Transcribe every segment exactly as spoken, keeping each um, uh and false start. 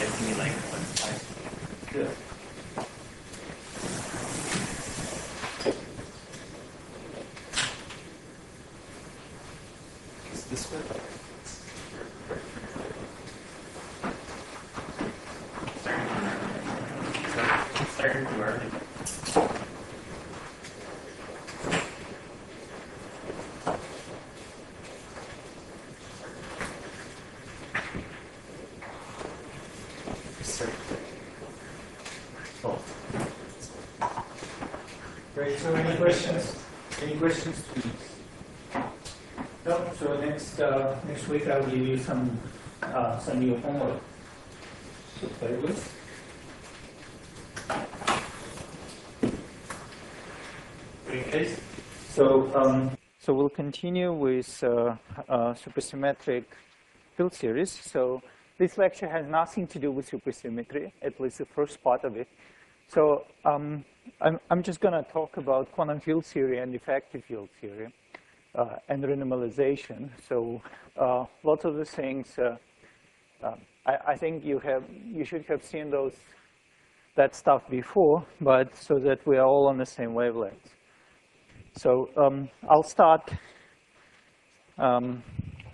give me like one five. Good. Is this good? Starting, starting too early. Great. So any questions? Any questions, please? No. So next uh, next week I'll give you some uh, some new homework to play with. Okay. So um, so we'll continue with uh, uh, supersymmetric field series. So this lecture has nothing to do with supersymmetry, at least the first part of it. So um, I'm, I'm just going to talk about quantum field theory and effective field theory uh, and renormalization. So uh, lots of the things uh, uh, I, I think you have you should have seen those that stuff before, but so that we are all on the same wavelength. So um, I'll start. Um,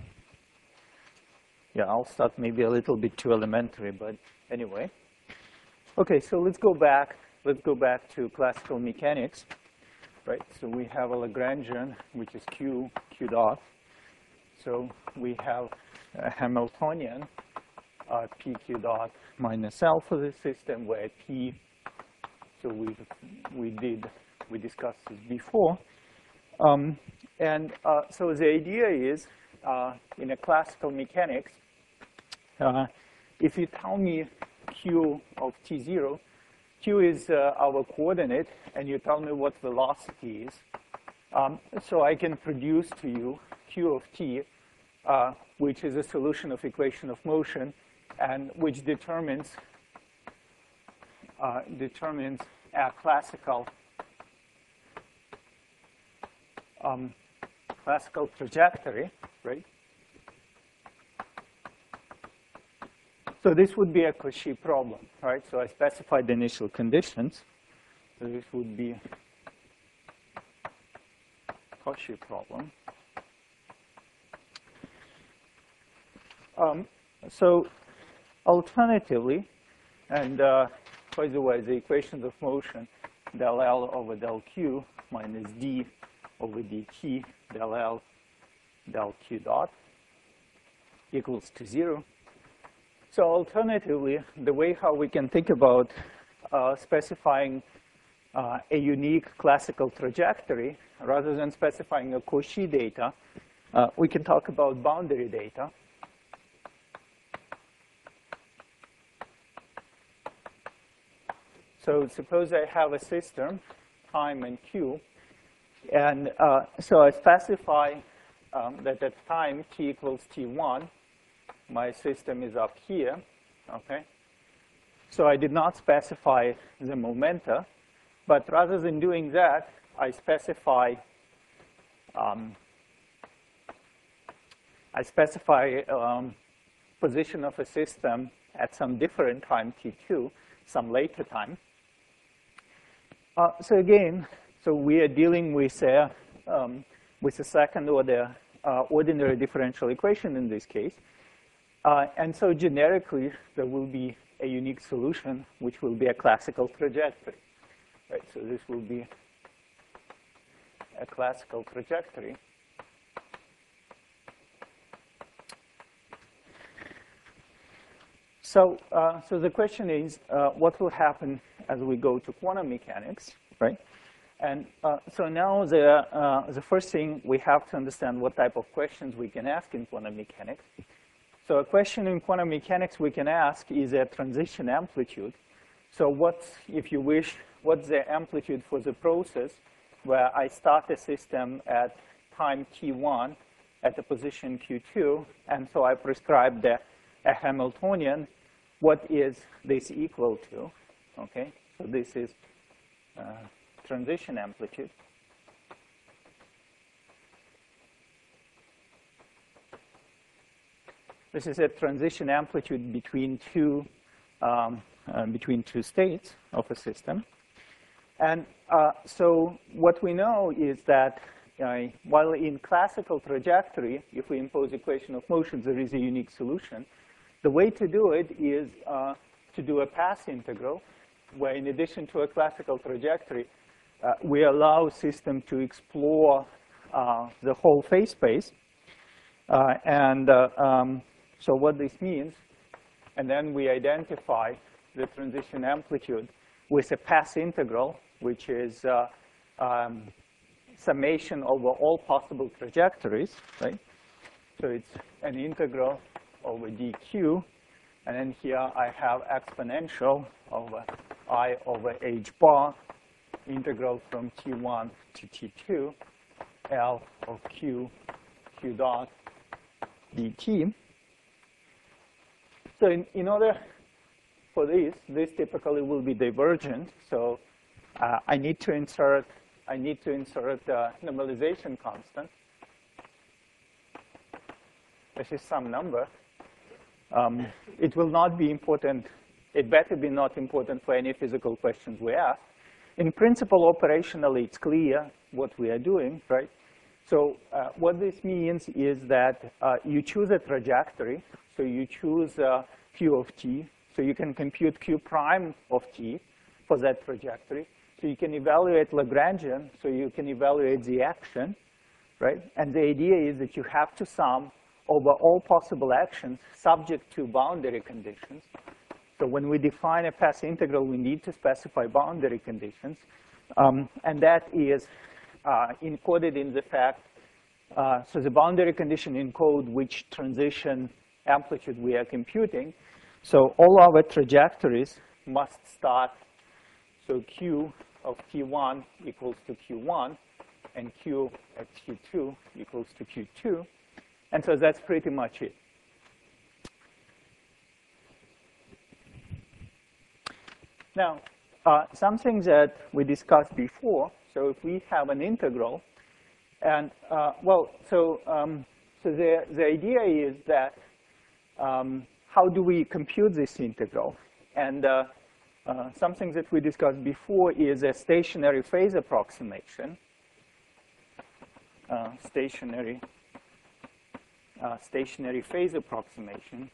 yeah, I'll start maybe a little bit too elementary, but anyway. Okay, so let's go back. Let's go back to classical mechanics, right? So we have a Lagrangian, which is Q, Q dot. So we have a Hamiltonian, uh, P Q dot minus L for the system, where P. So we we did we discussed this before, um, and uh, so the idea is uh, in a classical mechanics, uh, if you tell me Q of T zero, Q is uh, our coordinate, and you tell me what velocity is. Um, so I can produce to you Q of T, uh, which is a solution of equation of motion, and which determines uh, determines a classical um, classical trajectory, right? So this would be a Cauchy problem, right? So I specified the initial conditions. So this would be Cauchy problem. Um, so alternatively, and uh, by the way, the equations of motion, del L over del Q minus D over dt, del L del Q dot equals to zero. So alternatively, the way how we can think about uh, specifying uh, a unique classical trajectory, rather than specifying a Cauchy data, uh, we can talk about boundary data. So suppose I have a system, time and Q, and uh, so I specify um, that at time t equals T one, my system is up here, okay? So I did not specify the momenta, but rather than doing that, I specify um, I specify um, position of a system at some different time T two, some later time. Uh, so again, so we are dealing with a um, with a second order uh, ordinary differential equation in this case. Uh, and so generically, there will be a unique solution, which will be a classical trajectory, right? So this will be a classical trajectory. So, uh, so the question is, uh, what will happen as we go to quantum mechanics, right? And uh, so now the uh, the first thing we have to understand what type of questions we can ask in quantum mechanics. So a question in quantum mechanics we can ask is a transition amplitude. So what's, if you wish, what's the amplitude for the process where I start a system at time T one at the position Q two, and so I prescribe the, a Hamiltonian. What is this equal to? Okay, so this is uh, transition amplitude. This is a transition amplitude between two um, uh, between two states of a system. And uh, so what we know is that uh, while in classical trajectory, if we impose equation of motion, there is a unique solution. The way to do it is uh, to do a path integral, where in addition to a classical trajectory, uh, we allow system to explore uh, the whole phase space. Uh, and uh, um, so what this means, and then we identify the transition amplitude with a path integral, which is uh, um, summation over all possible trajectories, right? So it's an integral over dq, and then here I have exponential over I over h bar, integral from t one to t two, L of q, q dot dt. So in, in order for this, this typically will be divergent. So uh, I need to insert, I need to insert a normalization constant. This is some number. Um, it will not be important. It better be not important for any physical questions we ask. In principle, operationally, it's clear what we are doing, right? So uh, what this means is that uh, you choose a trajectory. So you choose uh, q of t. So you can compute q prime of t for that trajectory. So you can evaluate Lagrangian. So you can evaluate the action, right? And the idea is that you have to sum over all possible actions subject to boundary conditions. So when we define a path integral, we need to specify boundary conditions. Um, and that is uh, encoded in the fact, uh, so the boundary condition encode which transition amplitude we are computing. So all our trajectories must start, so q of t one equals to q one, and q at q two equals to q two. And so that's pretty much it. Now, uh, something that we discussed before, so if we have an integral, and, uh, well, so, um, so the, the idea is that um, how do we compute this integral? And uh, uh, something that we discussed before is a stationary phase approximation. Uh, stationary, uh, stationary phase approximation.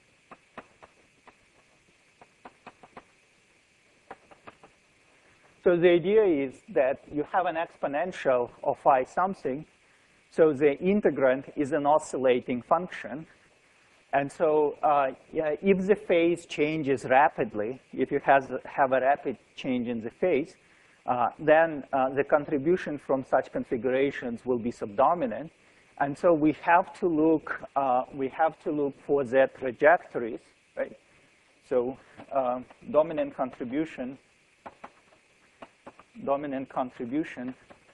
So the idea is that you have an exponential of phi something. So the integrand is an oscillating function. And so uh, yeah, if the phase changes rapidly, if you has, have a rapid change in the phase, uh, then uh, the contribution from such configurations will be subdominant. And so we have to look, uh, we have to look for their trajectories, right? So uh, dominant contribution, dominant contribution.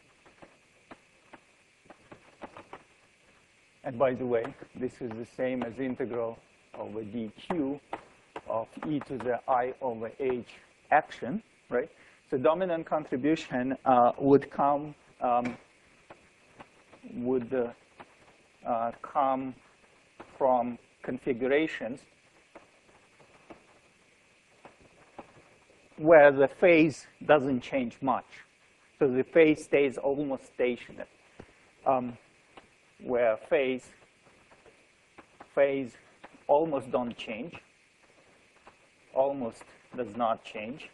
And by the way, this is the same as integral over dq of e to the I over h action, right? So dominant contribution uh, would come um, would uh, uh, come from configurations where the phase doesn't change much. So the phase stays almost stationary. Um, where phase, phase almost don't change, almost does not change.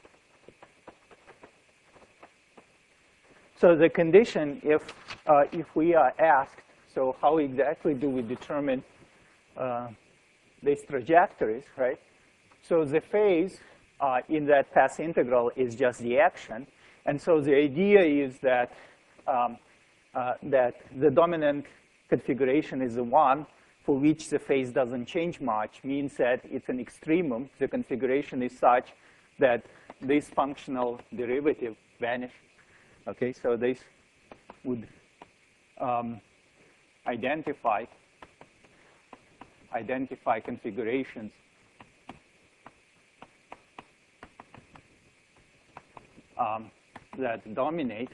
So the condition, if, uh, if we are asked, so how exactly do we determine uh, these trajectories, right? So the phase uh, in that path integral is just the action. And so the idea is that um, Uh, that the dominant configuration is the one for which the phase doesn't change much, means that it's an extremum. The configuration is such that this functional derivative vanishes. Okay, so this would um, identify identify configurations um, that dominate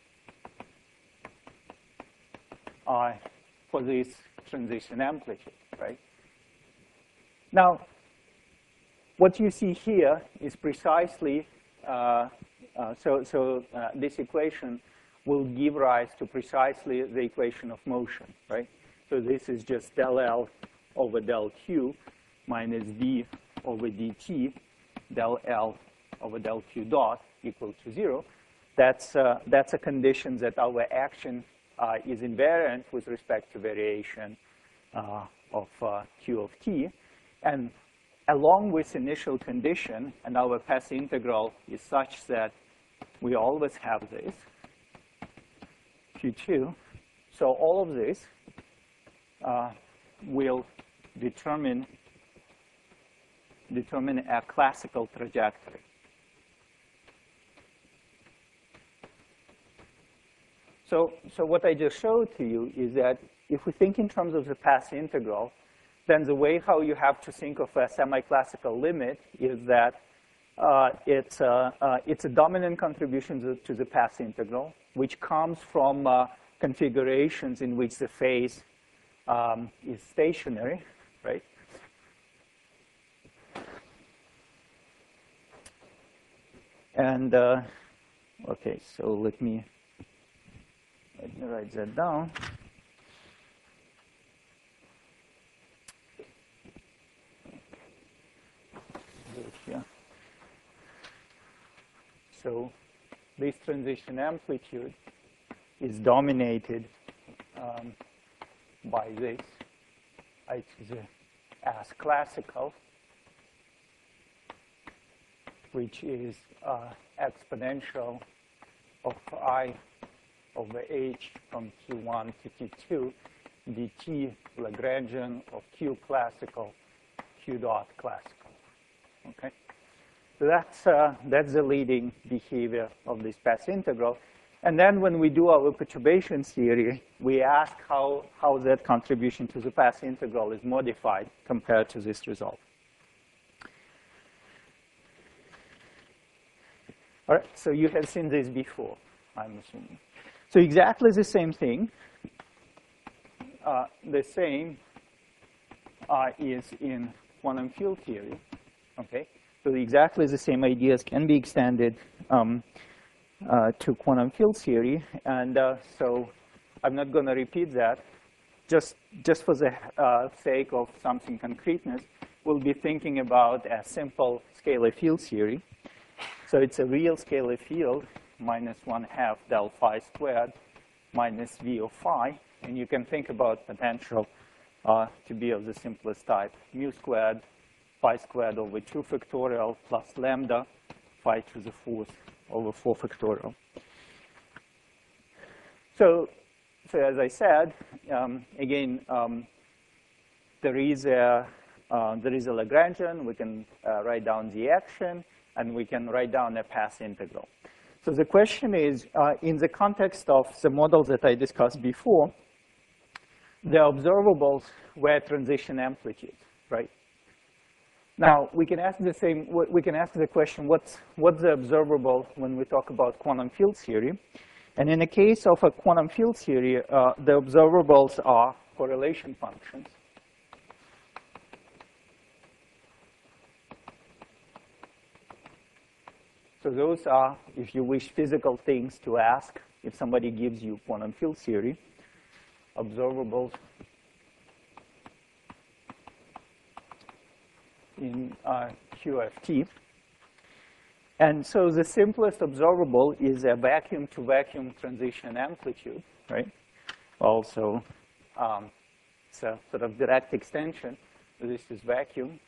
Uh, for this transition amplitude, right? Now, what you see here is precisely, uh, uh, so, so uh, this equation will give rise to precisely the equation of motion, right? So this is just del L over del Q minus d over dt, del L over del Q dot equal to zero. That's, uh, that's a condition that our action uh, is invariant with respect to variation uh, of uh, Q of t. And along with initial condition, and our path integral is such that we always have this, Q two. So all of this uh, will determine, determine a classical trajectory. So, so what I just showed to you is that if we think in terms of the path integral, then the way how you have to think of a semi-classical limit is that uh, it's, uh, uh, it's a dominant contribution to, to the path integral, which comes from uh, configurations in which the phase um, is stationary, right? And, uh, okay, so let me, let me write that down. Here. So this transition amplitude is dominated um, by this, I choose as classical, which is uh, exponential of I over h from Q one to Q two, dt Lagrangian of Q classical, Q dot classical. Okay, so that's uh, that's the leading behavior of this path integral. And then when we do our perturbation theory, we ask how how that contribution to the path integral is modified compared to this result. All right, so you have seen this before, I'm assuming. So exactly the same thing. Uh, the same uh, is in quantum field theory. Okay, so exactly the same ideas can be extended um, uh, to quantum field theory, and uh, so I'm not going to repeat that. Just just for the uh, sake of something concreteness, we'll be thinking about a simple scalar field theory. So it's a real scalar field minus one half del phi squared minus v of phi, and you can think about potential uh, to be of the simplest type: mu squared phi squared over two factorial plus lambda phi to the fourth over four factorial. So, so as I said, um, again, um, there is a uh, there is a Lagrangian. We can uh, write down the action, and we can write down a path integral. So the question is, uh, in the context of the model that I discussed before, the observables were transition amplitudes, right? Now, we can ask the same, we can ask the question, what's, what's the observable when we talk about quantum field theory? And in the case of a quantum field theory, uh, the observables are correlation functions. So those are, if you wish, physical things to ask if somebody gives you quantum field theory. Observables in uh, Q F T. And so the simplest observable is a vacuum-to-vacuum transition amplitude, right? Also, um, it's a sort of direct extension. This is vacuum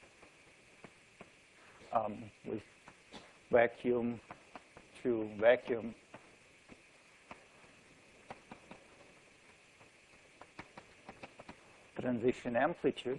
um, with vacuum to vacuum transition amplitude.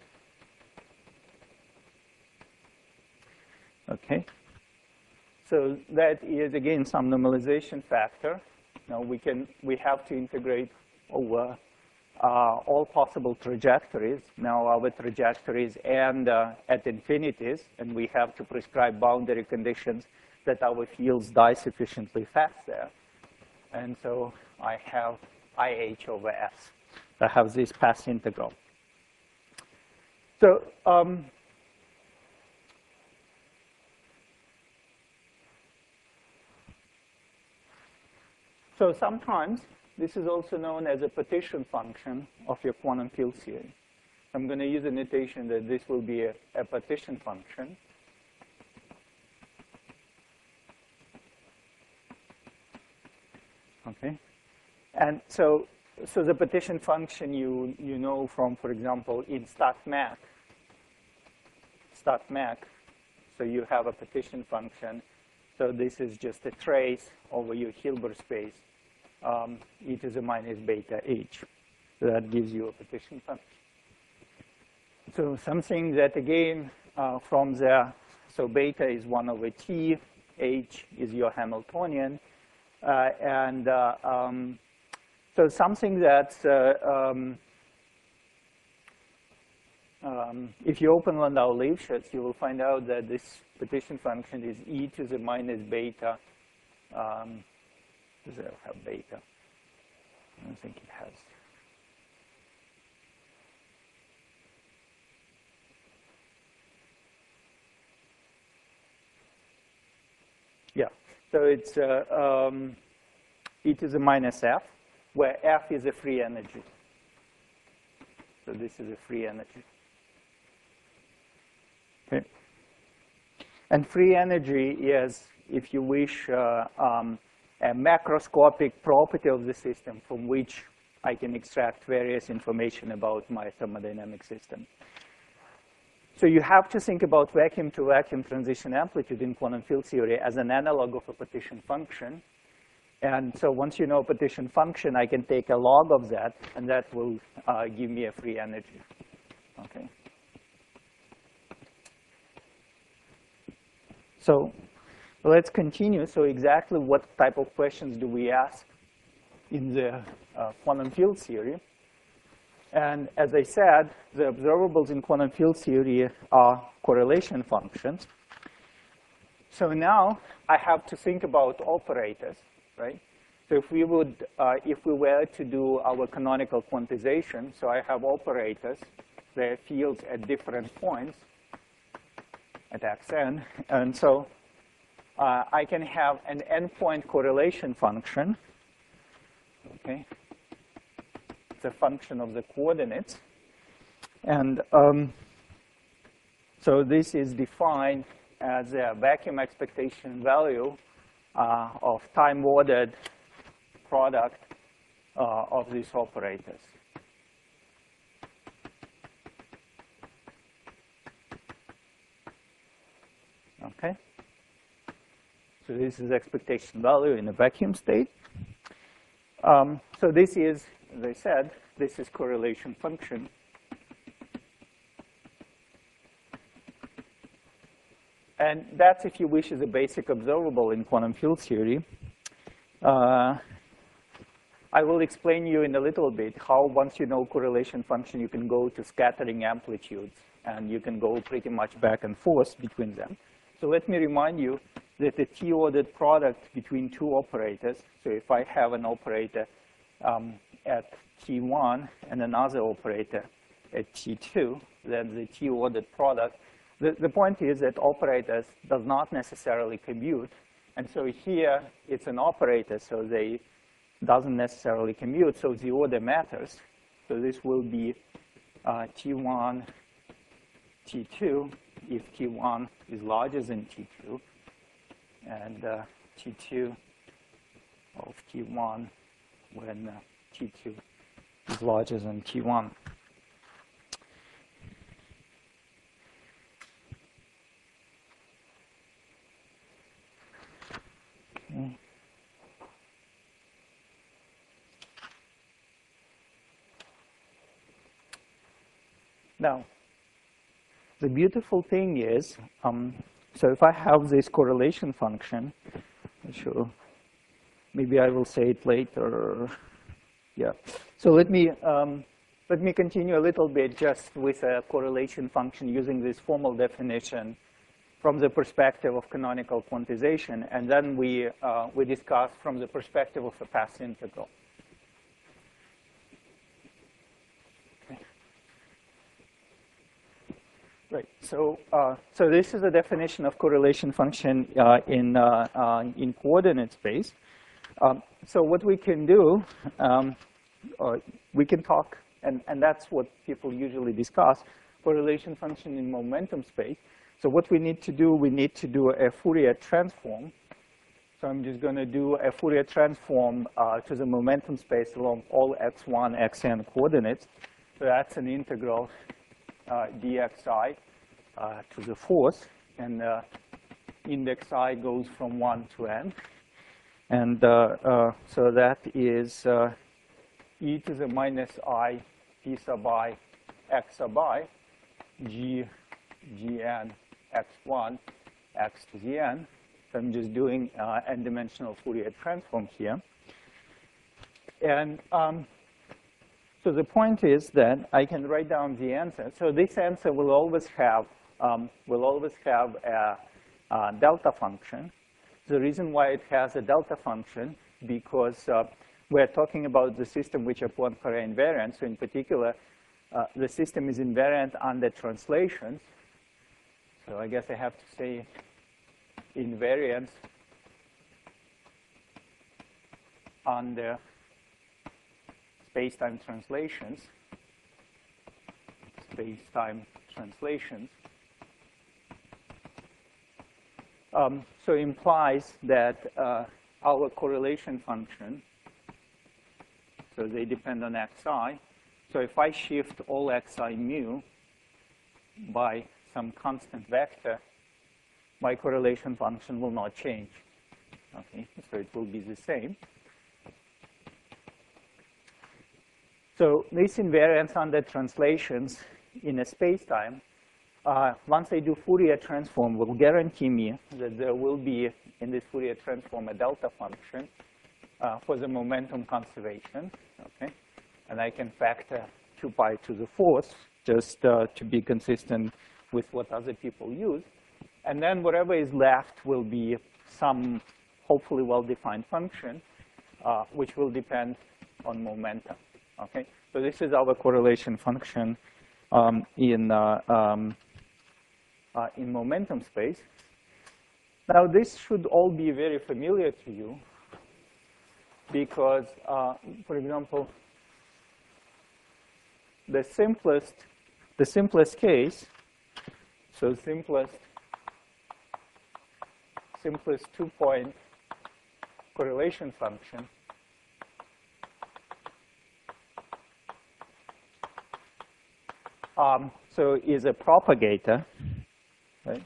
Okay, so that is again some normalization factor. Now we can we have to integrate over uh, all possible trajectories. Now our trajectories end uh, at infinities, and we have to prescribe boundary conditions that our fields die sufficiently fast there. And so I have I H over S. I have this path integral. So. Um, So sometimes this is also known as a partition function of your quantum field theory. I'm going to use a notation that this will be a, a partition function. Okay, and so so the partition function you you know from, for example, in StatMath. StatMath. So you have a partition function. So this is just a trace over your Hilbert space, um, e to the minus beta h. So that gives you a partition function. So something that, again, uh, from the, so beta is one over t, h is your Hamiltonian. Uh, and uh, um, so something that, uh, um, um, if you open Landau-Lifshitz, you will find out that this partition function is e to the minus beta. Um, does it have beta? I don't think it has. Yeah, so it's uh, um, e to the minus f, where f is a free energy. So this is a free energy. Okay. And free energy is, if you wish, uh, um, a macroscopic property of the system from which I can extract various information about my thermodynamic system. So you have to think about vacuum-to-vacuum transition amplitude in quantum field theory as an analog of a partition function. And so once you know a partition function, I can take a log of that, and that will uh, give me a free energy. Okay. So let's continue. So exactly what type of questions do we ask in the uh, quantum field theory? And as I said, the observables in quantum field theory are correlation functions. So now I have to think about operators, right? So if we would, uh, if we were to do our canonical quantization, so I have operators, their fields at different points at xn, and so uh, I can have an n-point correlation function. Okay. A function of the coordinates. And um, so this is defined as a vacuum expectation value uh, of time-ordered product uh, of these operators. Okay? So this is expectation value in a vacuum state. Um, so this is, as I said, this is correlation function. And that's, if you wish, is a basic observable in quantum field theory. Uh, I will explain you in a little bit how, once you know correlation function, you can go to scattering amplitudes, and you can go pretty much back and forth between them. So let me remind you that the t-ordered product between two operators, so if I have an operator um, at T one and another operator at T two, then the t-ordered product, the, the point is that operators does not necessarily commute. And so here it's an operator, so they doesn't necessarily commute, so the order matters. So this will be uh, T one, T two, if T one is larger than T two, and uh, T two of T one when uh, T two is larger than T one. Okay. Now, the beautiful thing is, um, so if I have this correlation function, sure, maybe I will say it later. Yeah. So let me um, let me continue a little bit just with a correlation function using this formal definition from the perspective of canonical quantization, and then we uh, we discuss from the perspective of a path integral. Right. So, uh, so this is a definition of correlation function uh, in uh, uh, in coordinate space. Um, so what we can do, um, uh, we can talk, and, and that's what people usually discuss, correlation function in momentum space. So what we need to do, we need to do a Fourier transform. So I'm just going to do a Fourier transform uh, to the momentum space along all x one, xn coordinates. So that's an integral uh, dxi uh, to the fourth, and uh, index I goes from one to n. And uh, uh, so that is uh, e to the minus I p sub I x sub I g gn x one x to the n. So I'm just doing uh, n-dimensional Fourier transform here. And um, so the point is that I can write down the answer. So this answer will always have um, will always have a, a delta function. The reason why it has a delta function because uh, we're talking about the system which are Poincare invariant. So in particular, uh, the system is invariant under translations. So I guess I have to say invariance under space-time translations, space-time translations. Um, so implies that uh, our correlation function, so they depend on xi. So if I shift all xi mu by some constant vector, my correlation function will not change. Okay, so it will be the same. So this invariance under translations in a space-time, uh, once I do Fourier transform, will guarantee me that there will be in this Fourier transform a delta function uh, for the momentum conservation. Okay, and I can factor two pi to the fourth just uh, to be consistent with what other people use. And then whatever is left will be some hopefully well-defined function, uh, which will depend on momentum. Okay, so this is our correlation function um, in uh, um, uh, in momentum space. Now this should all be very familiar to you because, uh, for example, the simplest the simplest case, so simplest simplest two-point correlation function um, so is a propagator, right?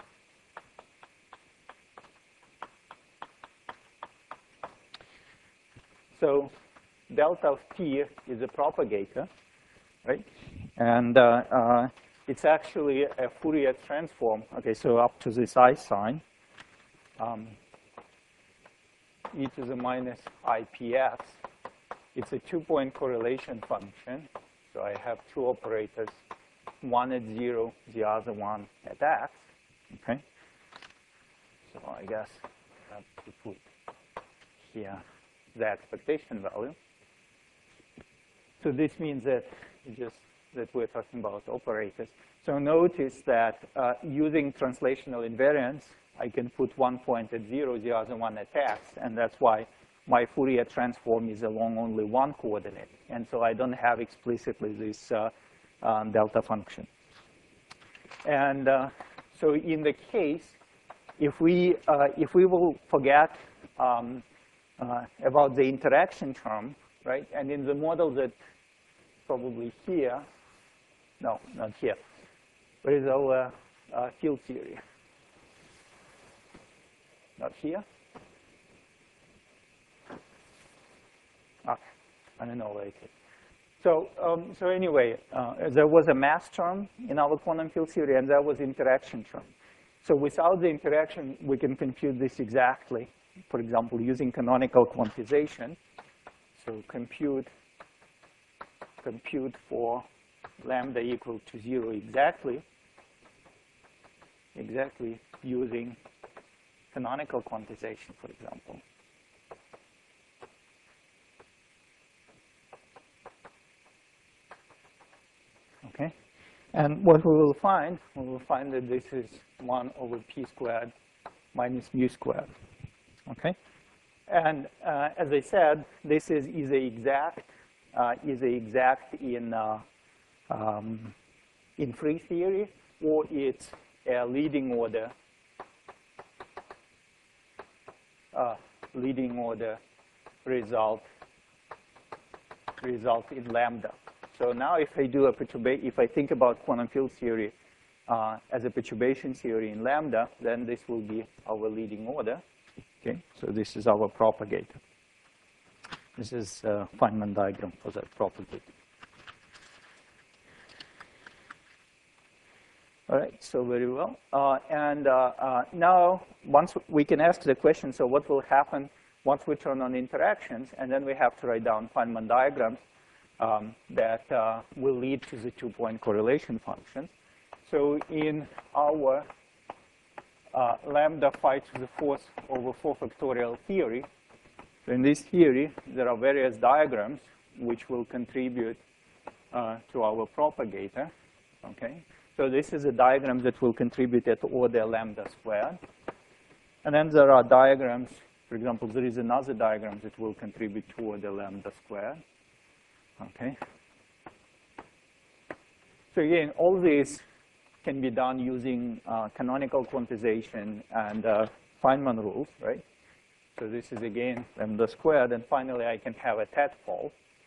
So delta of t is a propagator, right? And uh, uh, it's actually a Fourier transform. Okay, so up to this I sign. Um, e to the minus I P x. It's a two-point correlation function. So I have two operators, one at zero, the other one at x. Okay. So I guess I have to put here the expectation value. So this means that just that we're talking about operators. So notice that uh, using translational invariance, I can put one point at zero, the other one at x, and that's why my Fourier transform is along only one coordinate. And so I don't have explicitly this uh, um, delta function. And uh, so in the case, if we, uh, if we will forget um, uh, about the interaction term, right, and in the model that probably here, no, not here, where is our uh, field theory? Not here? Ah, I don't know where it is. So, um, so anyway, uh, there was a mass term in our quantum field theory, and there was interaction term. So without the interaction, we can compute this exactly. For example, using canonical quantization. So compute, compute for lambda equal to zero exactly, exactly using canonical quantization, for example. Okay, and what we will find, we will find that this is one over p squared minus mu squared. Okay, And uh, as I said, this is either exact, uh, either exact in uh, um, in free theory, or it's a leading order, uh, leading order result result in lambda. So now, if I do a perturbation, if I think about quantum field theory uh, as a perturbation theory in lambda, then this will be our leading order. Okay, so this is our propagator. This is a Feynman diagram for that propagator. All right, so very well. Uh, and uh, uh, now, once we can ask the question, so what will happen once we turn on interactions? And then we have to write down Feynman diagrams um, that uh, will lead to the two-point correlation function. So in our uh, lambda phi to the fourth over four factorial theory, so in this theory, there are various diagrams which will contribute uh, to our propagator. Okay. So this is a diagram that will contribute at order lambda squared. And then there are diagrams, for example, there is another diagram that will contribute to order lambda squared. Okay. So again, all these can be done using uh, canonical quantization and uh, Feynman rules, right? So this is again lambda squared, and finally I can have a tadpole,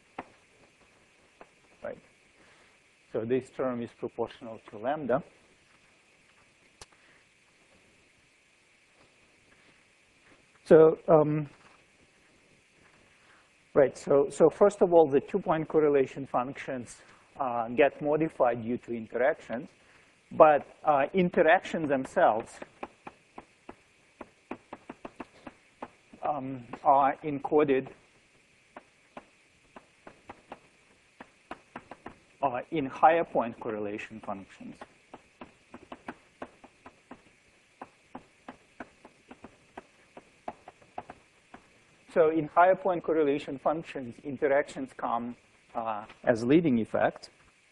right? So this term is proportional to lambda. So, um, right, so, so first of all, the two-point correlation functions uh, get modified due to interactions, but uh, interactions themselves um, are encoded Uh, in higher point correlation functions. So in higher point correlation functions, interactions come uh, as leading effect.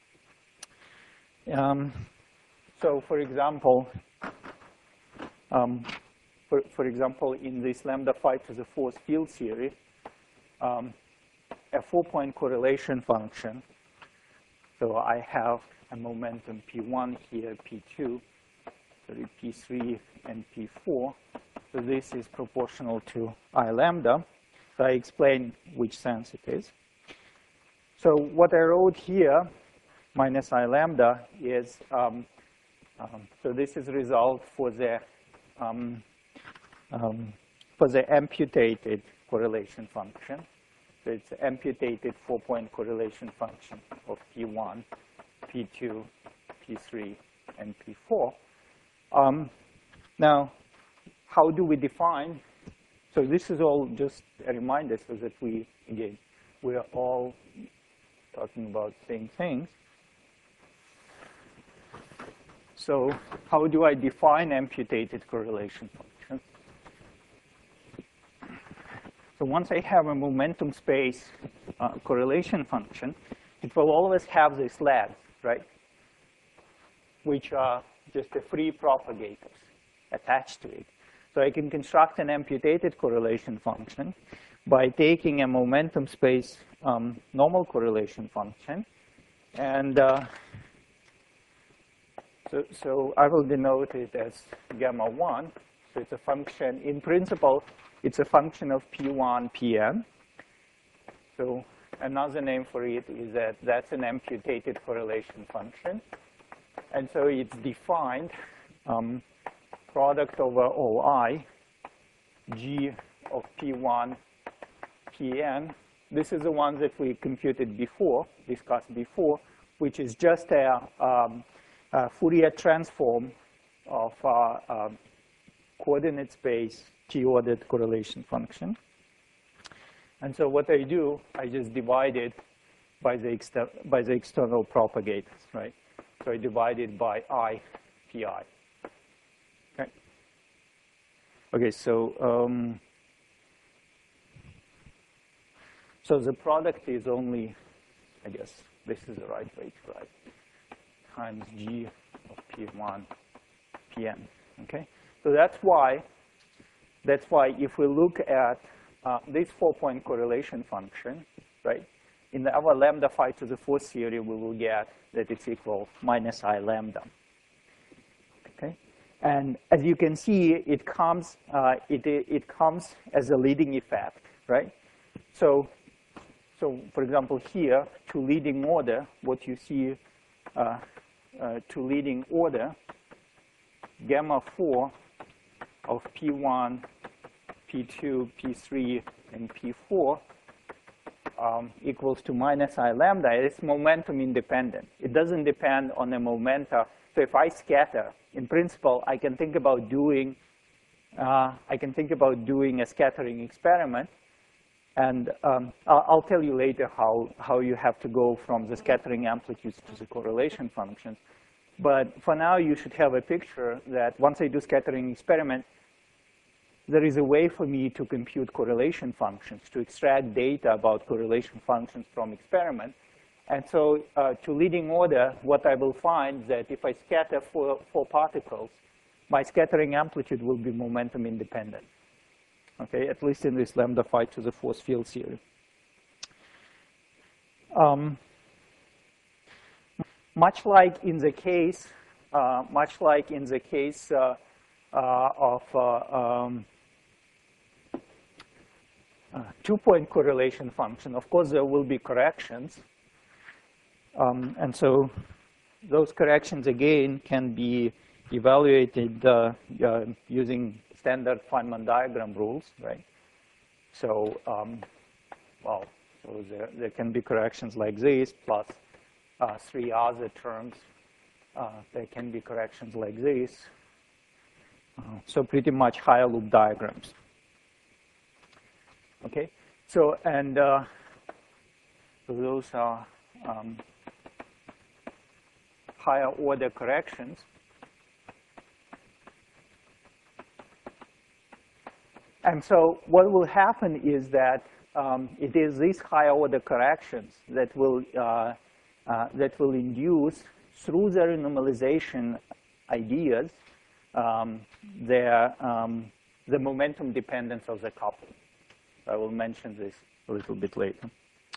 Um, so for example, um, for, for example, in this lambda phi to the fourth field theory, um, a four-point correlation function. So I have a momentum P one here, P two, sorry, P three, and P four. So this is proportional to I lambda. So I explain which sense it is. So what I wrote here, minus I lambda, is, um, um, so this is result for the, um, um, for the amputated correlation function. So it's an amputated four-point correlation function of P one, P two, P three, and P four. Um, now, how do we define? So this is all just a reminder so that we, again, we are all talking about the same things. So how do I define amputated correlation function? So once I have a momentum space uh, correlation function, it will always have these lags, right? Which are just the free propagators attached to it. So I can construct an amputated correlation function by taking a momentum space um, normal correlation function. And uh, so, so I will denote it as gamma one. So it's a function, in principle, it's a function of P one, Pn. So another name for it is that that's an amputated correlation function. And so it's defined um, product over O I, G of P one, Pn. This is the one that we computed before, discussed before, which is just a, um, a Fourier transform of uh, um, coordinate space T-ordered correlation function. And so what I do, I just divide it by the, exter by the external propagators, right? So I divide it by I, Pi. Okay. Okay, so um, so the product is only, I guess this is the right way to write, times G of P one, Pn. Okay. So that's why. That's why if we look at uh, this four-point correlation function, right? In the, our lambda phi to the fourth theory, we will get that it's equal minus I lambda. Okay, and as you can see, it comes uh, it it comes as a leading effect, right? So, so for example, here to leading order, what you see uh, uh, to leading order, gamma four of P one, P two, P three, and P four. Um, equals to minus I lambda. It's momentum independent. It doesn't depend on the momenta. So if I scatter, in principle, I can think about doing, uh, I can think about doing a scattering experiment, and um, I'll, I'll tell you later how how you have to go from the scattering amplitudes to the correlation functions. But for now, you should have a picture that once I do scattering experiment, there is a way for me to compute correlation functions, to extract data about correlation functions from experiment. And so uh, to leading order, what I will find that if I scatter four, four particles, my scattering amplitude will be momentum independent, okay, at least in this lambda phi to the fourth field theory. Um, much like in the case, uh, much like in the case uh, uh, of uh, um, Uh, two-point correlation function, of course, there will be corrections. Um, and so those corrections, again, can be evaluated uh, uh, using standard Feynman diagram rules, right? So, um, well, so there, there can be corrections like this, plus uh, three other terms. Uh, there can be corrections like this. Uh, so pretty much higher loop diagrams. Okay, so and uh, so those are um, higher order corrections. And so what will happen is that um, it is these higher order corrections that will uh, uh, that will induce through their normalization ideas um, their um, the momentum dependence of the couple. I will mention this a little bit later.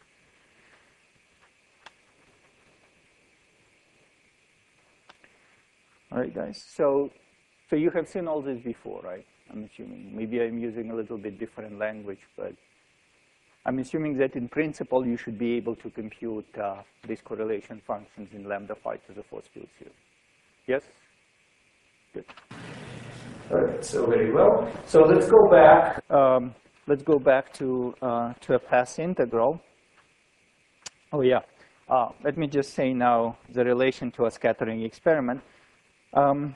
All right, guys. So, so you have seen all this before, right? I'm assuming. Maybe I'm using a little bit different language, but I'm assuming that in principle you should be able to compute uh, these correlation functions in lambda phi to the fourth field theory. Yes? Good. All right. So very well. So let's go back. Um, Let's go back to, uh, to a path integral. Oh, yeah. Uh, let me just say now the relation to a scattering experiment. Um,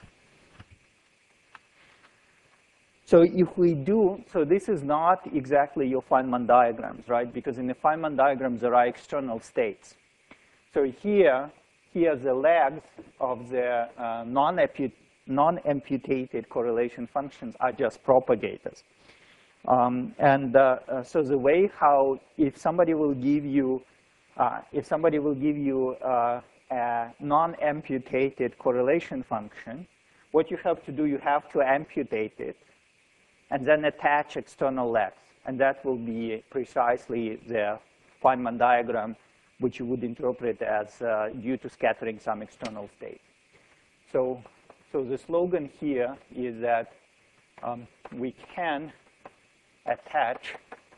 so if we do, so this is not exactly your Feynman diagrams, right? Because in the Feynman diagrams, there are external states. So here, here the legs of the uh, non-amputated correlation functions are just propagators. Um, and uh, uh, so the way how, if somebody will give you, uh, if somebody will give you uh, a non-amputated correlation function, what you have to do, you have to amputate it, and then attach external legs, and that will be precisely the Feynman diagram, which you would interpret as uh, due to scattering some external state. So, so the slogan here is that um, we can attach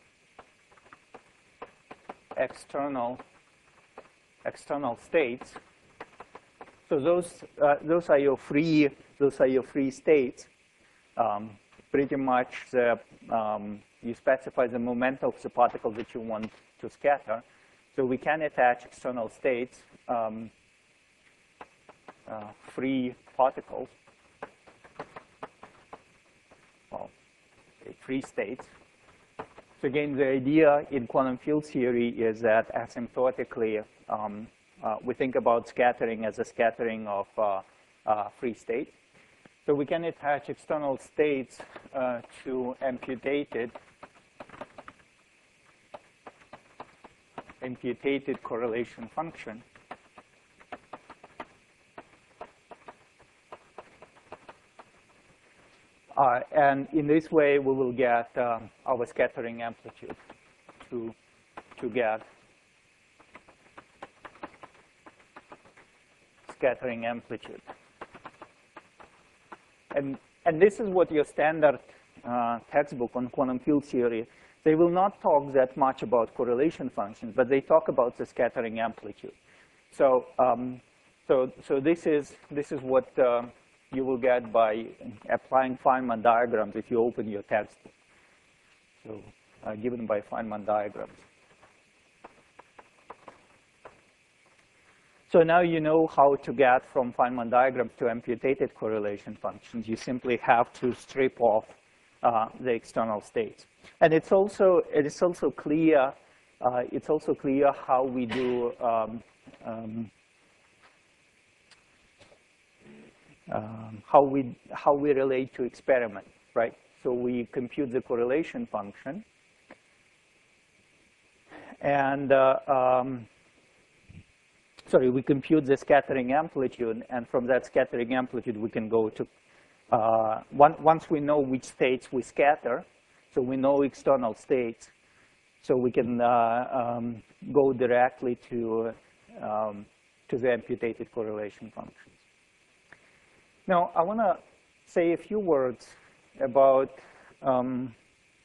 external external states. So those uh, those are your free those are your free states. Um, pretty much the, um, you specify the momentum of the particle that you want to scatter. So we can attach external states, um, uh, free particles. Well, free states. So again, the idea in quantum field theory is that asymptotically, um, uh, we think about scattering as a scattering of uh, uh, free states. So we can attach external states uh, to amputated, amputated correlation function. Uh, and in this way, we will get um, our scattering amplitude to, to get scattering amplitude. And, and this is what your standard uh, textbook on quantum field theory, they will not talk that much about correlation functions, but they talk about the scattering amplitude. So, um, so, so this is, this is what uh, you will get by applying Feynman diagrams if you open your textbook. So, uh, given by Feynman diagrams. So now you know how to get from Feynman diagrams to amputated correlation functions. You simply have to strip off uh, the external states. And it's also, it is also clear, uh, it's also clear how we do um, um, um, how we how we relate to experiment, right? So we compute the correlation function, and uh, um, sorry, we compute the scattering amplitude, and from that scattering amplitude we can go to uh, one, once we know which states we scatter, so we know external states, so we can uh, um, go directly to um, to the amputated correlation functions. Now, I want to say a few words about, um,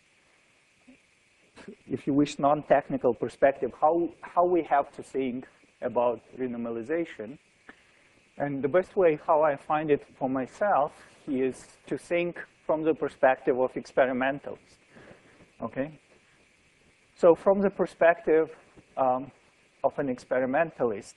if you wish, non-technical perspective, how, how we have to think about renormalization. And the best way how I find it for myself is to think from the perspective of experimentalists, okay? So from the perspective um, of an experimentalist,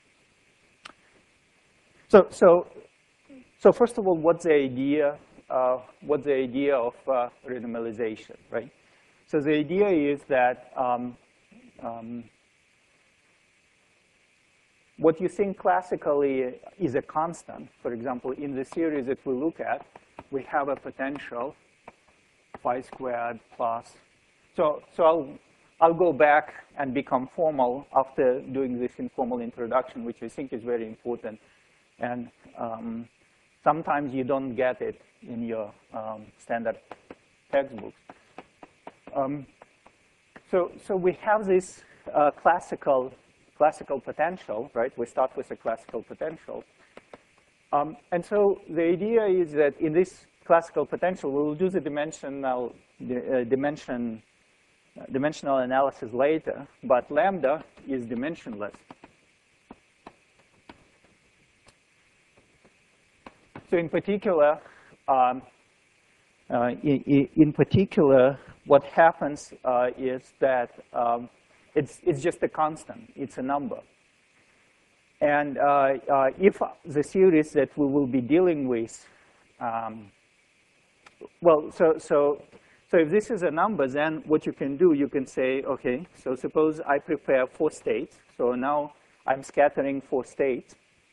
so, so, so first of all, what's the idea, uh, what's the idea of uh, renormalization, right? So the idea is that um, um, what you think classically is a constant. For example, in the series that we look at, we have a potential phi squared plus. So, so I'll, I'll go back and become formal after doing this informal introduction, which I think is very important. And um, sometimes you don't get it in your um, standard textbooks. Um, so, so we have this uh, classical classical potential, right? We start with a classical potential. Um, and so the idea is that in this classical potential, we will do the dimensional, uh, dimension, uh, dimensional analysis later, but lambda is dimensionless. So in particular, um, uh, in, in particular, what happens uh, is that um, It's, it's just a constant. It's a number. And uh, uh, if the series that we will be dealing with, um, well, so, so, so if this is a number, then what you can do, you can say, OK, so suppose I prepare four states. So now I'm scattering four states.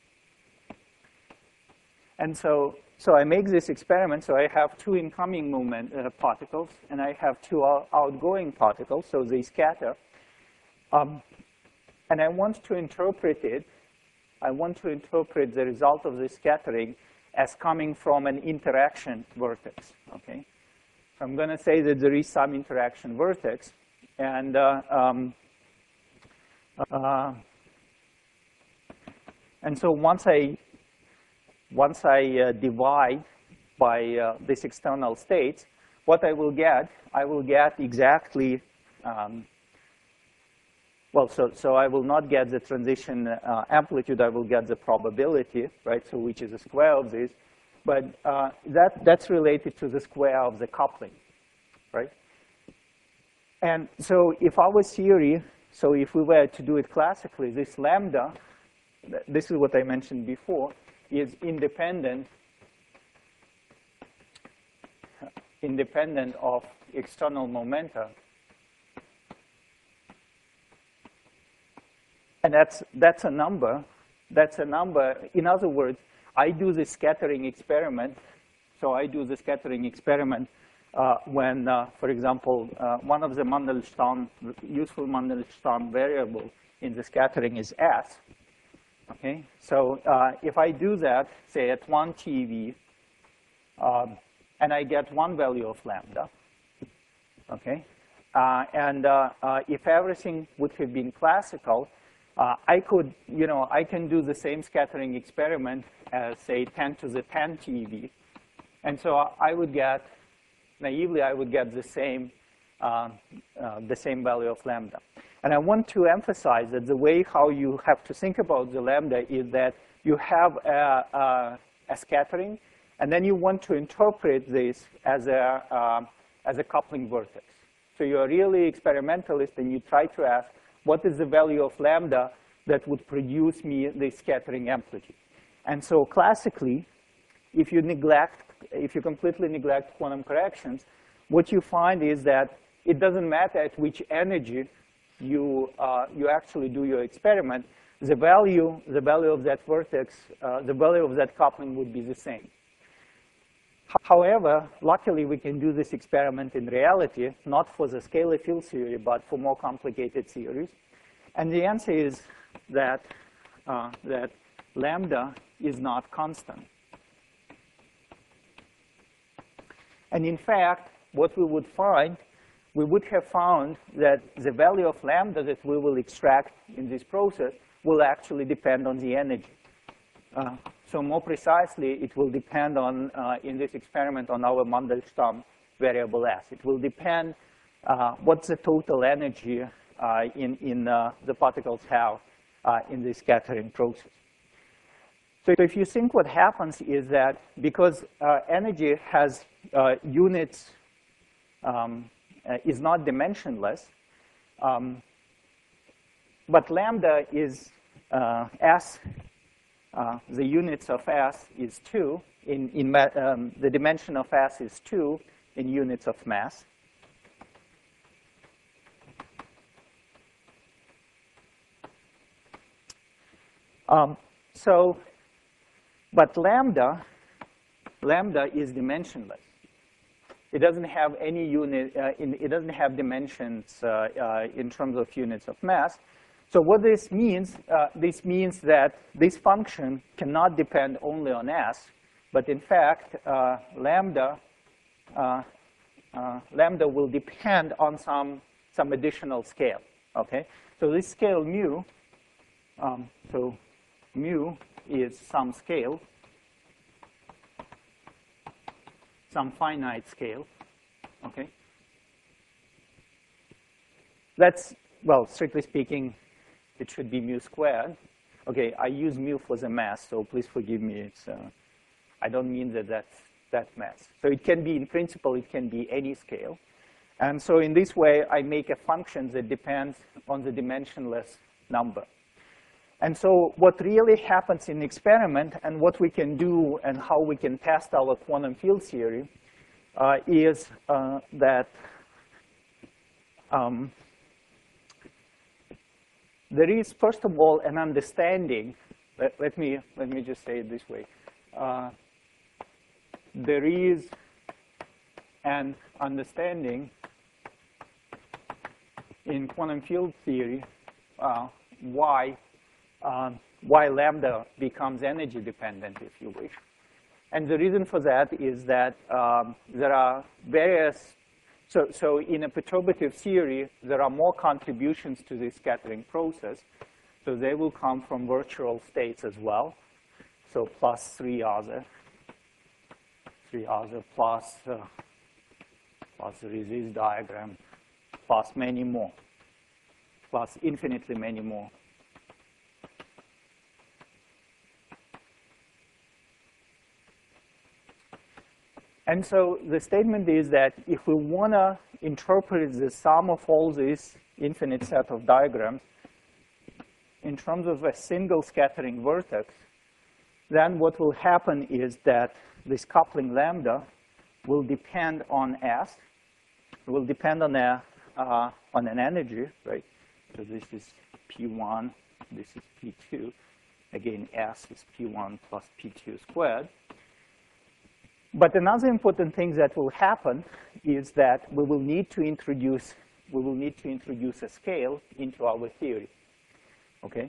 And so, so I make this experiment. So I have two incoming movement uh, particles, and I have two out outgoing particles. So they scatter. Um, and I want to interpret it, I want to interpret the result of this scattering as coming from an interaction vertex, okay? So I'm going to say that there is some interaction vertex, and uh, um, uh, and so once I once I uh, divide by uh, this external state, what I will get, I will get exactly. Um, Well, so, so I will not get the transition uh, amplitude, I will get the probability, right, so which is the square of this. But uh, that, that's related to the square of the coupling, right? And so if our theory, so if we were to do it classically, this lambda, this is what I mentioned before, is independent, independent of external momenta. And that's, that's a number. That's a number. In other words, I do the scattering experiment. So I do the scattering experiment uh, when, uh, for example, uh, one of the Mandelstam, useful Mandelstam variable in the scattering is S. Okay? So uh, if I do that, say at one T eV, um, and I get one value of lambda. Okay, uh, and uh, uh, if everything would have been classical, uh, I could, you know, I can do the same scattering experiment as say ten to the ten T eV, and so I would get, naively, I would get the same, uh, uh, the same value of lambda. And I want to emphasize that the way how you have to think about the lambda is that you have a, a, a scattering, and then you want to interpret this as a, uh, as a coupling vertex. So you're really experimentalist, and you try to ask, what is the value of lambda that would produce me the scattering amplitude? And so classically, if you neglect, if you completely neglect quantum corrections, what you find is that it doesn't matter at which energy you, uh, you actually do your experiment, the value, the value of that vertex, uh, the value of that coupling would be the same. However, luckily we can do this experiment in reality, not for the scalar field theory, but for more complicated theories. And the answer is that, uh, that lambda is not constant. And in fact, what we would find, we would have found that the value of lambda that we will extract in this process will actually depend on the energy. Uh, so more precisely, it will depend on, uh, in this experiment, on our Mandelstam variable S. It will depend uh, what the total energy uh, in, in uh, the particles have uh, in the scattering process. So if you think what happens is that because uh, energy has uh, units, um, uh, is not dimensionless, um, but lambda is uh, S, uh, the units of S is two, in, in um, the dimension of S is two in units of mass. Um, so, but lambda, lambda is dimensionless. It doesn't have any unit, uh, in, it doesn't have dimensions uh, uh, in terms of units of mass. So what this means, uh, this means that this function cannot depend only on S, but in fact, uh, lambda, uh, uh, lambda will depend on some, some additional scale, okay? So this scale mu, um, so mu is some scale, some finite scale, okay? That's, well, strictly speaking, it should be mu squared. Okay, I use mu for the mass, so please forgive me. It's, uh, I don't mean that that's that mass. So it can be, in principle, it can be any scale. And so in this way, I make a function that depends on the dimensionless number. And so what really happens in the experiment and what we can do and how we can test our quantum field theory uh, is uh, that um, there is, first of all, an understanding. Let, let, me, let me just say it this way. Uh, there is an understanding in quantum field theory uh, why Um, why lambda becomes energy dependent, if you wish. And the reason for that is that um, there are various, so, so in a perturbative theory, there are more contributions to the scattering process. So they will come from virtual states as well. So plus three other, three other plus, uh, plus there is this diagram, plus many more, plus infinitely many more. And so the statement is that if we want to interpret the sum of all these infinite set of diagrams in terms of a single scattering vertex, then what will happen is that this coupling lambda will depend on S, will depend on, a, uh, on an energy, right? So this is P one, this is P two. Again, S is P one plus P two squared. But another important thing that will happen is that we will need to introduce, we will need to introduce a scale into our theory, okay?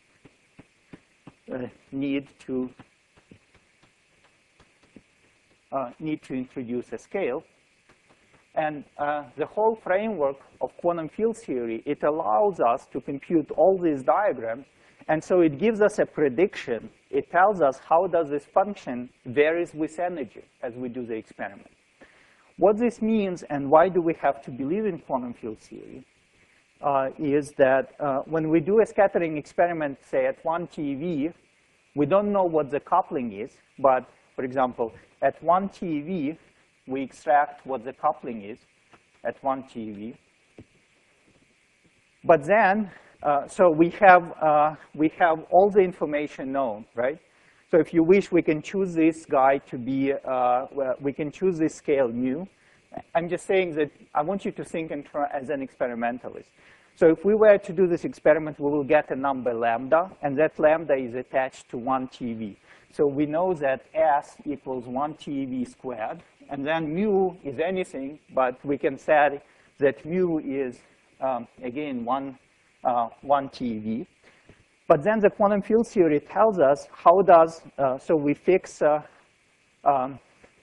Uh, need to uh, need to introduce a scale. And uh, the whole framework of quantum field theory, it allows us to compute all these diagrams. And so it gives us a prediction. It tells us how does this function varies with energy as we do the experiment. What this means and why do we have to believe in quantum field theory uh, is that uh, when we do a scattering experiment, say at one T eV, we don't know what the coupling is. But for example, at one T eV, we extract what the coupling is at one T eV. But then, uh, so we have, uh, we have all the information known, right? So if you wish, we can choose this guy to be, uh, well, we can choose this scale mu. I'm just saying that I want you to think in as an experimentalist. So if we were to do this experiment, we will get a number lambda, and that lambda is attached to one T eV. So we know that S equals one T eV squared, and then mu is anything, but we can say that mu is, um, again, one, uh, one T eV. But then the quantum field theory tells us how does, uh, so we fix, uh, um,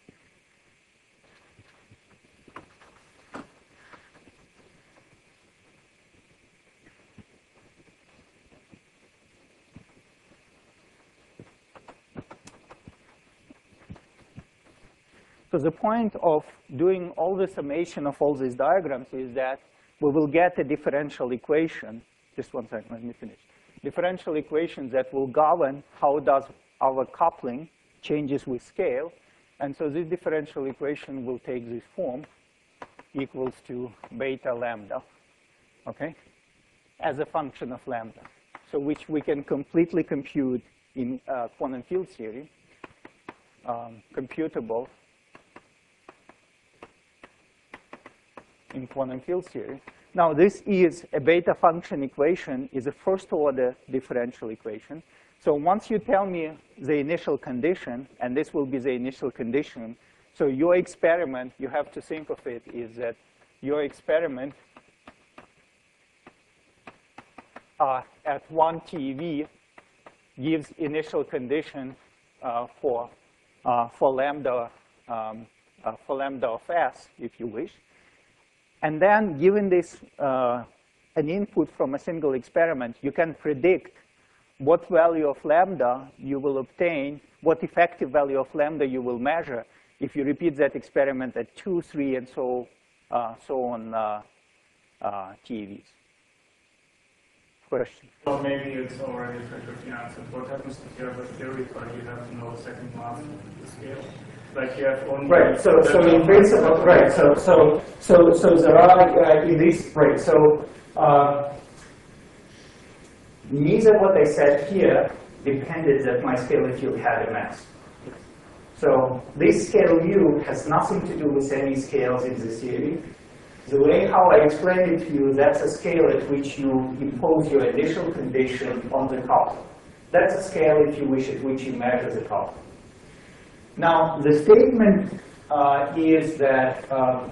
so the point of doing all the summation of all these diagrams is that we will get a differential equation. Just one second, let me finish. Differential equations that will govern how does our coupling changes with scale. And so this differential equation will take this form, equals to beta lambda, okay, as a function of lambda. So which we can completely compute in uh, quantum field theory, um, computable in quantum field theory. Now, this is a beta function equation, is a first-order differential equation. So once you tell me the initial condition, and this will be the initial condition, so your experiment, you have to think of it, is that your experiment uh, at one T eV gives initial condition uh, for, uh, for, lambda, um, uh, for lambda of S, if you wish. And then, given this, uh, an input from a single experiment, you can predict what value of lambda you will obtain, what effective value of lambda you will measure if you repeat that experiment at two, three, and so, uh, so on uh, uh, T eVs. Question? Well, maybe it's already tried to be answered. What happens if you have a theory, but you have no second mass of the scale? Like you have only right. So, so in principle, right. So, so, so, so there are uh, in this right. So, uh, neither what I said here depended that my scalar field had a mass. So this scale mu has nothing to do with any scales in the theory. The way how I explained it to you, that's a scale at which you impose your initial condition on the coupling. That's a scale, if you wish, at which you measure the coupling. Now, the statement uh, is that uh,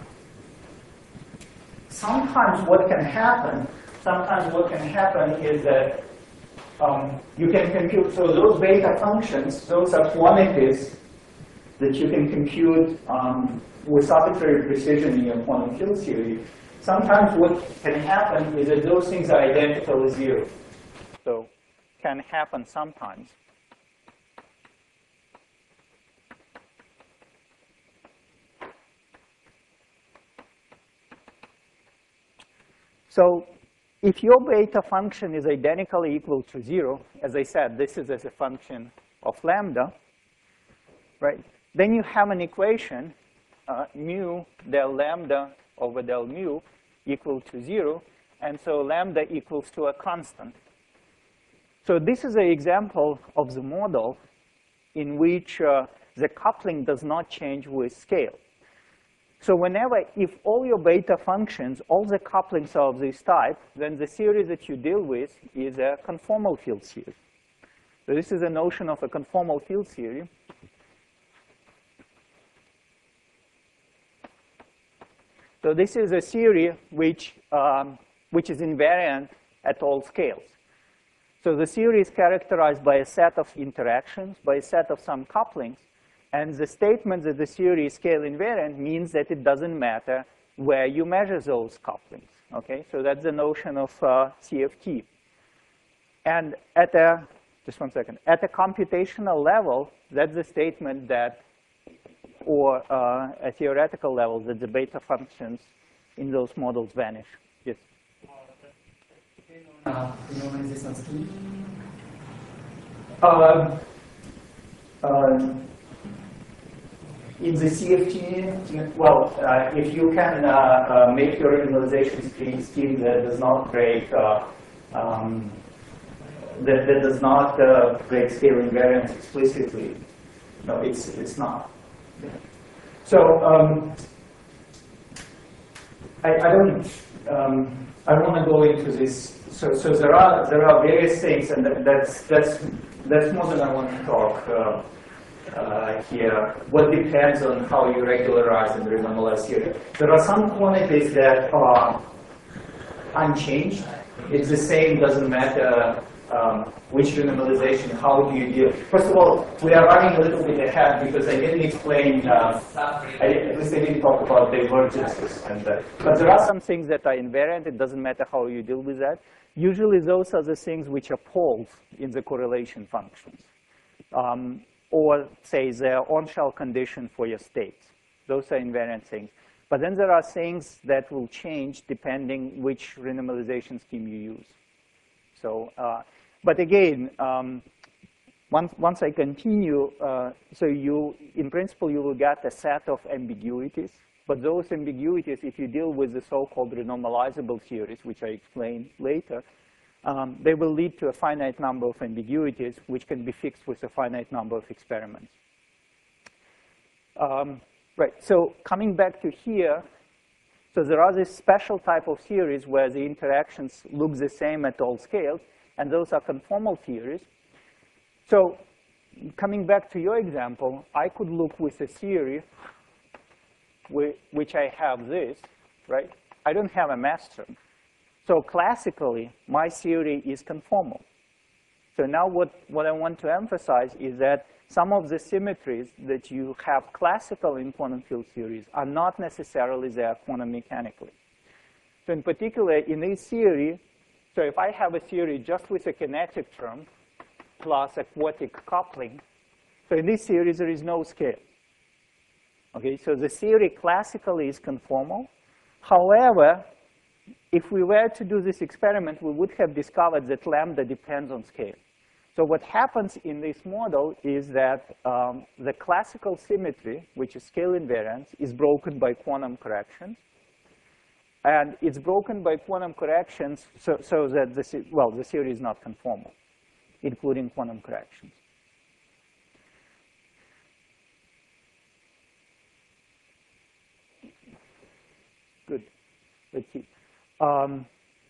sometimes what can happen, sometimes what can happen is that um, you can compute, so those beta functions, those are quantities that you can compute um, with arbitrary precision in your quantum field theory. Sometimes what can happen is that those things are identical to zero. So can happen sometimes. So if your beta function is identically equal to zero, as I said, this is as a function of lambda, right? Then you have an equation, uh, mu del lambda over del mu equal to zero, and so lambda equals to a constant. So this is an example of the model in which uh, the coupling does not change with scale. So whenever, if all your beta functions, all the couplings are of this type, then the theory that you deal with is a conformal field theory. So this is a notion of a conformal field theory. So this is a theory which, um, which is invariant at all scales. So the theory is characterized by a set of interactions, by a set of some couplings, And the statement that the theory is scale invariant means that it doesn't matter where you measure those couplings. Okay, so that's the notion of uh, C F T. And at a, just one second, at a computational level, that's the statement that, or uh, a theoretical level, that the beta functions in those models vanish. Yes? Uh, normalization scheme? Um, um, in the C F T, well, uh, if you can uh, uh, make your renormalization scheme, scheme that does not break, uh, um, that, that does not uh, break scale invariance explicitly, no, it's it's not. So um, I, I don't um, I don't want to go into this. So so there are there are various things, and that, that's that's that's more than I want to talk. Uh, Uh, here, what depends on how you regularize and renormalize here. There are some quantities that are unchanged. It's the same, doesn't matter um, which renormalization, how do you deal. First of all, we are running a little bit ahead because I didn't explain, uh, I, at least I didn't talk about divergences. And, uh, but there are some things that are invariant. It doesn't matter how you deal with that. Usually those are the things which are poles in the correlation functions. Um, or say the on-shell condition for your states. Those are invariant things. But then there are things that will change depending which renormalization scheme you use. So, uh, but again, um, once, once I continue, uh, so you, in principle, you will get a set of ambiguities. But those ambiguities, if you deal with the so-called renormalizable theories, which I explain later, Um, they will lead to a finite number of ambiguities, which can be fixed with a finite number of experiments. Um, right, so coming back to here, so there are this special type of theories where the interactions look the same at all scales, and those are conformal theories. So coming back to your example, I could look with a theory which I have this, right? I don't have a mass term. So classically, my theory is conformal. So now what, what I want to emphasize is that some of the symmetries that you have classical in quantum field theories are not necessarily there quantum mechanically. So in particular, in this theory, so if I have a theory just with a kinetic term plus a quartic coupling, so in this theory there is no scale. Okay, so the theory classically is conformal. However, if we were to do this experiment, we would have discovered that lambda depends on scale. So what happens in this model is that um, the classical symmetry, which is scale invariance, is broken by quantum corrections. And it's broken by quantum corrections so, so that, the, well, the theory is not conformal, including quantum corrections. Good. Let's see. Um,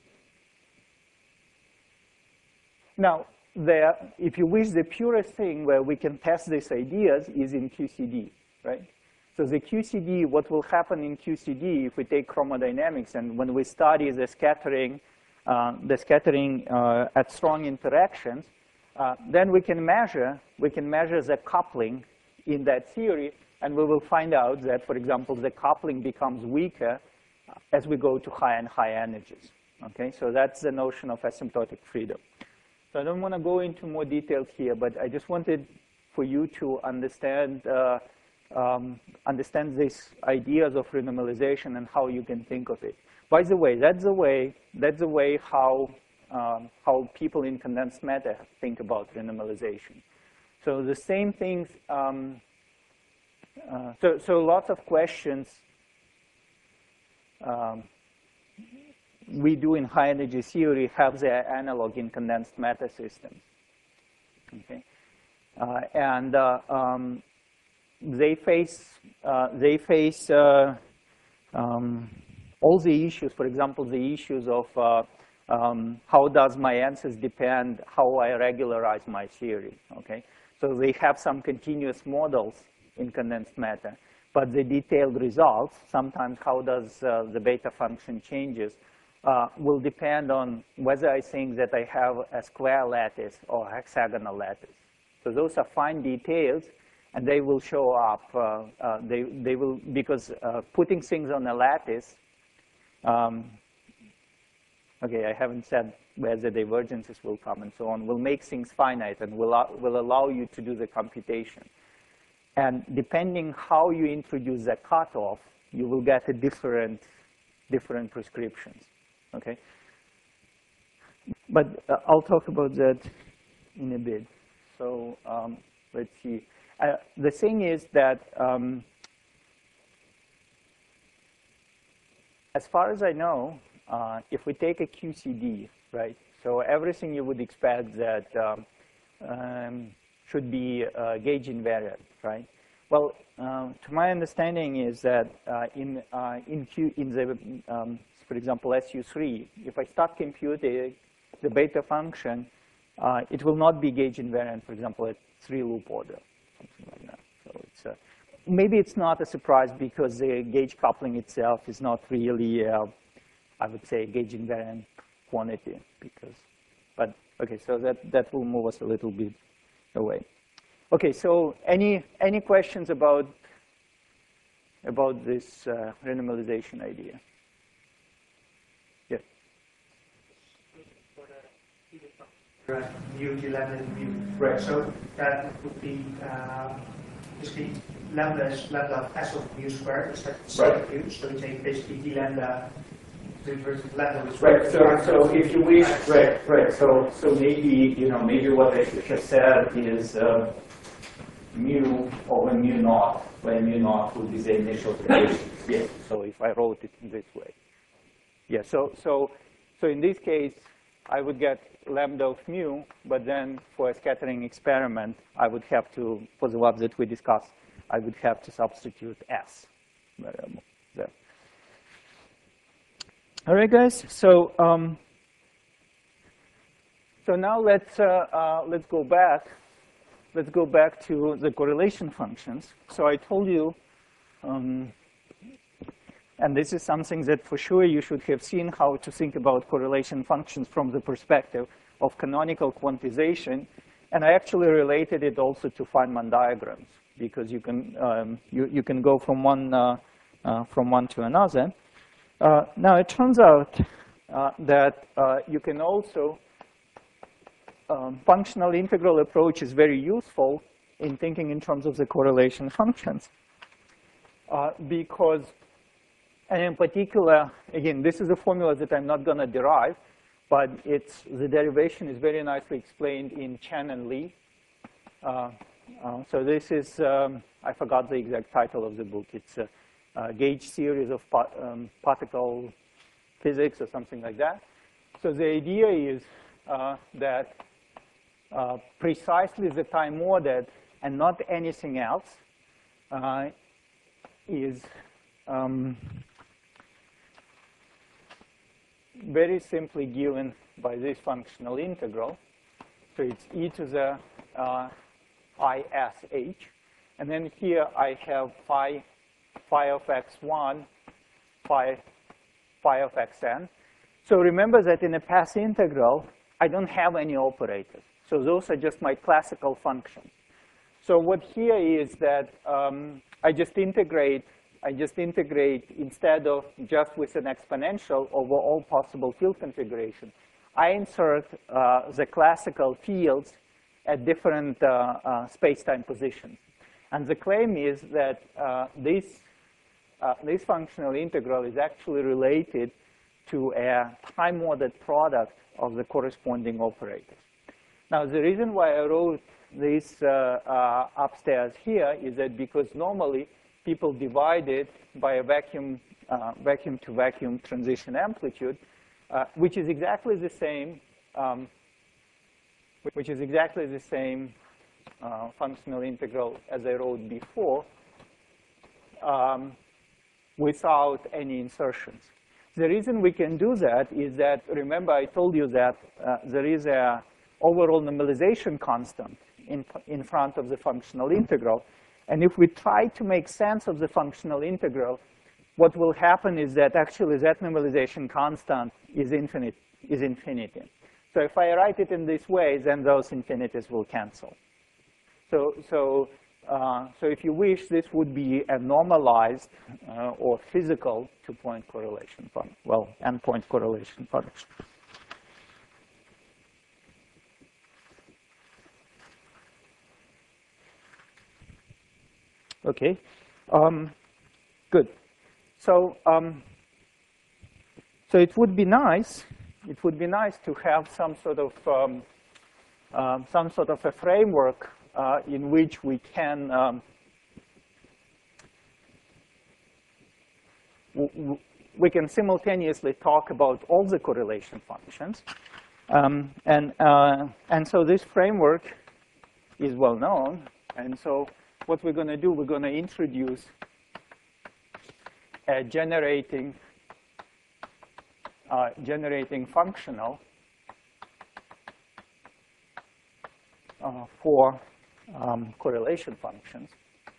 now, there, if you wish, the purest thing where we can test these ideas is in Q C D, right? So the Q C D, what will happen in Q C D if we take chromodynamics and when we study the scattering, uh, the scattering uh, at strong interactions, uh, then we can measure, we can measure the coupling in that theory, and we will find out that, for example, the coupling becomes weaker as we go to higher and higher energies. Okay, so that's the notion of asymptotic freedom. So I don't want to go into more details here, but I just wanted for you to understand uh, um, understand these ideas of renormalization and how you can think of it. By the way, that's the way that's the way how um, how people in condensed matter think about renormalization. So the same things. Um, uh, so so lots of questions. Um, we do in high energy theory have their analog in condensed matter systems. Okay, uh, and uh, um, they face uh, they face uh, um, all the issues. For example, the issues of uh, um, how does my answers depend, how I regularize my theory. Okay, so they have some continuous models in condensed matter. But the detailed results, sometimes how does uh, the beta function changes, uh, will depend on whether I think that I have a square lattice or hexagonal lattice. So those are fine details, and they will show up. Uh, uh, they, they will, because uh, putting things on a lattice, um, okay, I haven't said where the divergences will come and so on, will make things finite and will, will allow you to do the computation. And depending how you introduce the cutoff, you will get a different, different prescriptions, okay? But uh, I'll talk about that in a bit. So um, let's see. Uh, the thing is that um, as far as I know, uh, if we take a Q C D, right, so everything you would expect that um, um, should be uh, gauge invariant, right? Well, uh, to my understanding is that uh, in uh, in Q in the um, for example S U three, if I start computing the beta function, uh, it will not be gauge invariant, for example, at three loop order, something like that. So it's uh, maybe it's not a surprise because the gauge coupling itself is not really, uh, I would say, gauge invariant quantity. Because, but okay, so that that will move us a little bit away. Okay, so any any questions about about this uh, renormalization idea? Yes. Right, mu d lambda mu. Right, so that would be uh, basically lambda is lambda of s of mu squared. Is that the same Right. mu? So we take basically d lambda to the inverse of lambda, which Right. So, so if you wish, right, right. So, so maybe you know, maybe what I should have said is uh, mu over mu naught, where mu naught would be the initial conditions. Yes. So if I wrote it in this way, yeah. So, so, so in this case, I would get lambda of mu, but then for a scattering experiment, I would have to, for the ones that we discussed, I would have to substitute s variable there. All right, guys. So, um, so now let's uh, uh, let's go back. Let's go back to the correlation functions. So I told you, um, and this is something that for sure you should have seen, how to think about correlation functions from the perspective of canonical quantization. And I actually related it also to Feynman diagrams, because you can um, you you can go from one uh, uh, from one to another. Uh, now it turns out uh, that uh, you can also um, functional integral approach is very useful in thinking in terms of the correlation functions, uh, because, and in particular, again, this is a formula that I'm not going to derive, but it's the derivation is very nicely explained in Chen and Li. Uh, uh, so this is um, I forgot the exact title of the book. It's a, a gauge series of pa um, particle physics or something like that. So the idea is uh, that uh, precisely the time ordered and not anything else uh, is um, very simply given by this functional integral. So it's e to the uh, ish. And then here I have phi, phi of x one, phi, phi of xn. So remember that in a path integral, I don't have any operators. So those are just my classical functions. So what here is that um, I just integrate I just integrate, instead of just with an exponential over all possible field configuration, I insert uh, the classical fields at different uh, uh, space-time positions. And the claim is that uh, this, uh, this functional integral is actually related to a time-ordered product of the corresponding operators. Now, the reason why I wrote this uh, uh, upstairs here is that because normally people divide it by a vacuum, uh, vacuum to vacuum transition amplitude, uh, which is exactly the same, um, which is exactly the same uh, functional integral as I wrote before, um, without any insertions. The reason we can do that is that, remember I told you that uh, there is a overall normalization constant in, in front of the functional integral. And if we try to make sense of the functional integral, what will happen is that actually that normalization constant is infinite, is infinity. So if I write it in this way, then those infinities will cancel. So, so uh, so if you wish, this would be a normalized uh, or physical two-point correlation function, well, n-point correlation function. Okay, um, good. So, um, so it would be nice. It would be nice to have some sort of um, um, some sort of a framework uh, in which we can um, w we can simultaneously talk about all the correlation functions, um, and uh, and so this framework is well known, and so. What we're going to do, we're going to introduce a generating, uh, generating functional uh, for um, correlation functions.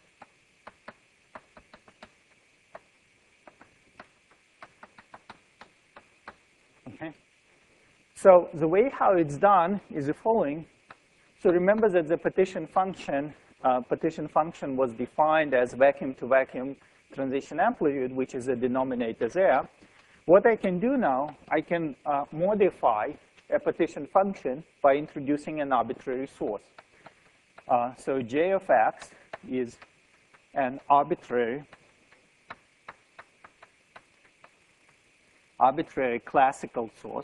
Okay. So the way how it's done is the following. So remember that the partition function Uh, partition function was defined as vacuum-to-vacuum transition amplitude, which is the denominator there. What I can do now, I can uh, modify a partition function by introducing an arbitrary source. Uh, so j of x is an arbitrary, arbitrary classical source.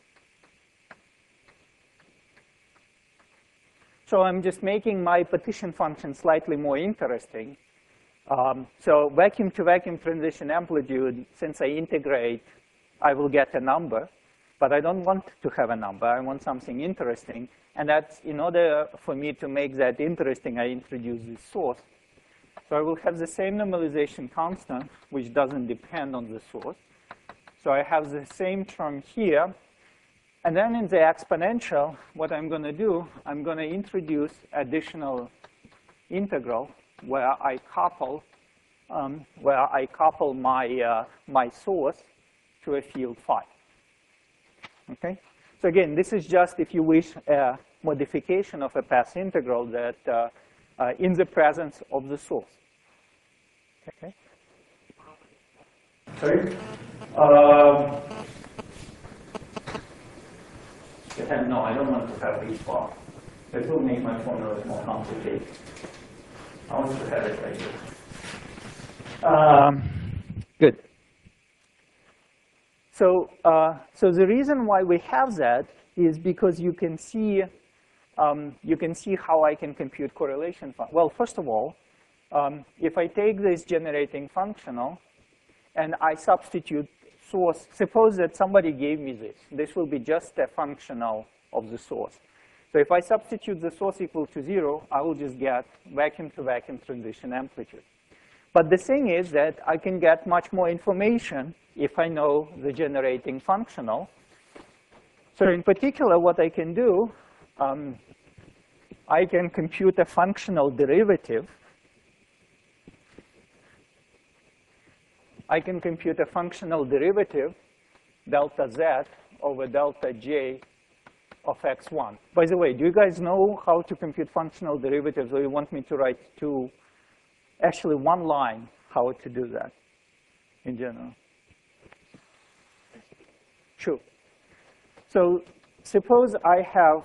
So I'm just making my partition function slightly more interesting. Um, so vacuum-to-vacuum transition amplitude, since I integrate, I will get a number. But I don't want to have a number. I want something interesting. And that's, in order for me to make that interesting, I introduce this source. So I will have the same normalization constant, which doesn't depend on the source. So I have the same term here. And then in the exponential, what I'm going to do, I'm going to introduce additional integral where I couple, um, where I couple my uh, my source to a field phi. Okay. So again, this is just, if you wish, a modification of a path integral that uh, uh, in the presence of the source. Okay. Sorry. Um, No, I don't want to have this far. It will make my formula more complicated. I want to have it like this. Um, good. So, uh, so the reason why we have that is because you can see, um, you can see how I can compute correlation. Well, first of all, um, if I take this generating functional and I substitute source, suppose that somebody gave me this. This will be just a functional of the source. So if I substitute the source equal to zero, I will just get vacuum-to-vacuum transition amplitude. But the thing is that I can get much more information if I know the generating functional. So in particular, what I can do, um, I can compute a functional derivative. I can compute a functional derivative, delta z over delta j of x one. By the way, do you guys know how to compute functional derivatives, or you want me to write two, actually one line, how to do that in general? Sure. So suppose I have,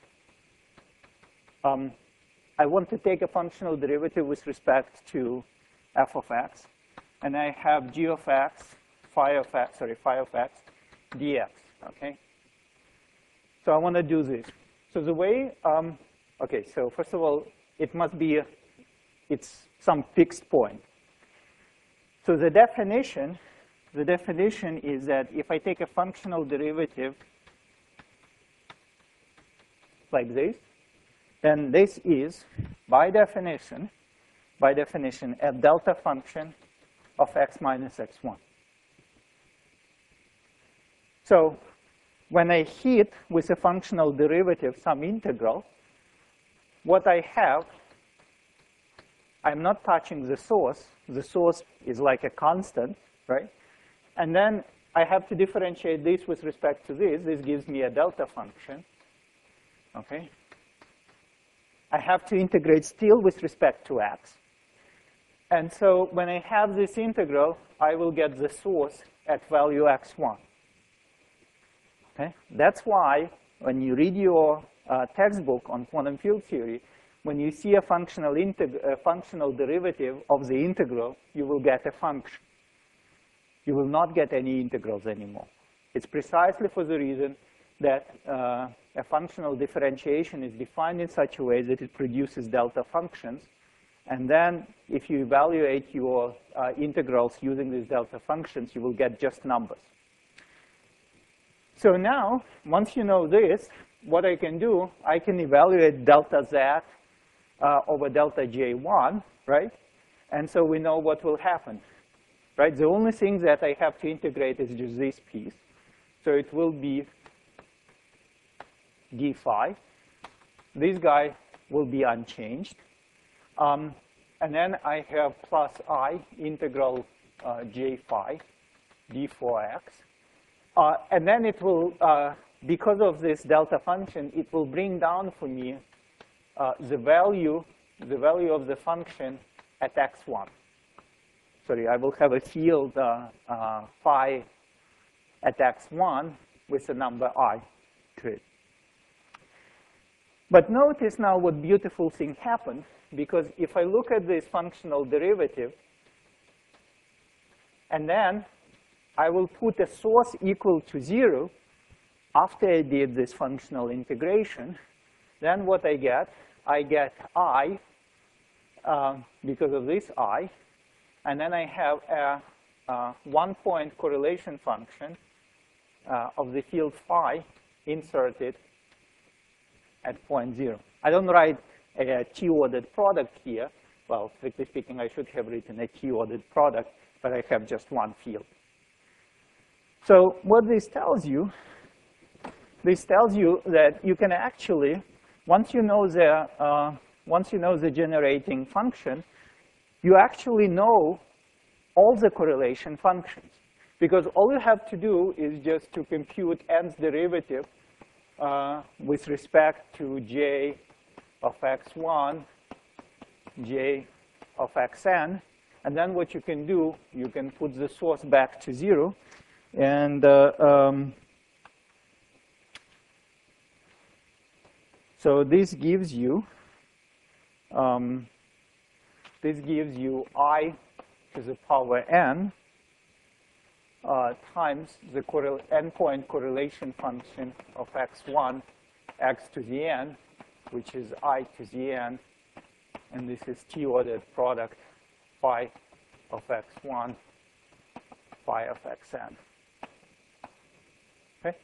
um, I want to take a functional derivative with respect to f of x. And I have g of x, phi of x, sorry, phi of x, dx, okay? So I want to do this. So the way, um, okay, so first of all, it must be, a, it's some fixed point. So the definition, the definition is that if I take a functional derivative like this, then this is, by definition, by definition, a delta function of x minus x one. So when I hit with a functional derivative some integral, what I have, I'm not touching the source. The source is like a constant, right? And then I have to differentiate this with respect to this. This gives me a delta function, okay? I have to integrate still with respect to x. And so when I have this integral, I will get the source at value x one. Okay? That's why when you read your uh, textbook on quantum field theory, when you see a functional, a functional derivative of the integral, you will get a function. You will not get any integrals anymore. It's precisely for the reason that uh, a functional differentiation is defined in such a way that it produces delta functions. And then if you evaluate your uh, integrals using these delta functions, you will get just numbers. So now, once you know this, what I can do, I can evaluate delta z uh, over delta j one, right? And so we know what will happen, right? The only thing that I have to integrate is just this piece. So it will be d phi. This guy will be unchanged. Um, and then I have plus I integral uh, j phi d four x. Uh, and then it will, uh, because of this delta function, it will bring down for me uh, the value, the value of the function at x one. Sorry, I will have a field uh, uh, phi at x one with the number I to it. But notice now what beautiful thing happened, because if I look at this functional derivative, and then I will put a source equal to zero after I did this functional integration, then what I get, I get I, uh, because of this I, and then I have a, a one-point correlation function uh, of the field phi inserted at point zero. I don't write a t-ordered product here. Well, strictly speaking, I should have written a t-ordered product, but I have just one field. So what this tells you, this tells you that you can actually, once you know the, uh, once you know the generating function, you actually know all the correlation functions. Because all you have to do is just to compute n's derivative uh, with respect to j of x one, j of xn. And then what you can do, you can put the source back to zero. And uh, um, so this gives you, um, this gives you I to the power n uh, times the correl n-point correlation function of x one, x to the n, which is I to the n, and this is t-ordered product phi of x one, phi of xn. Okay?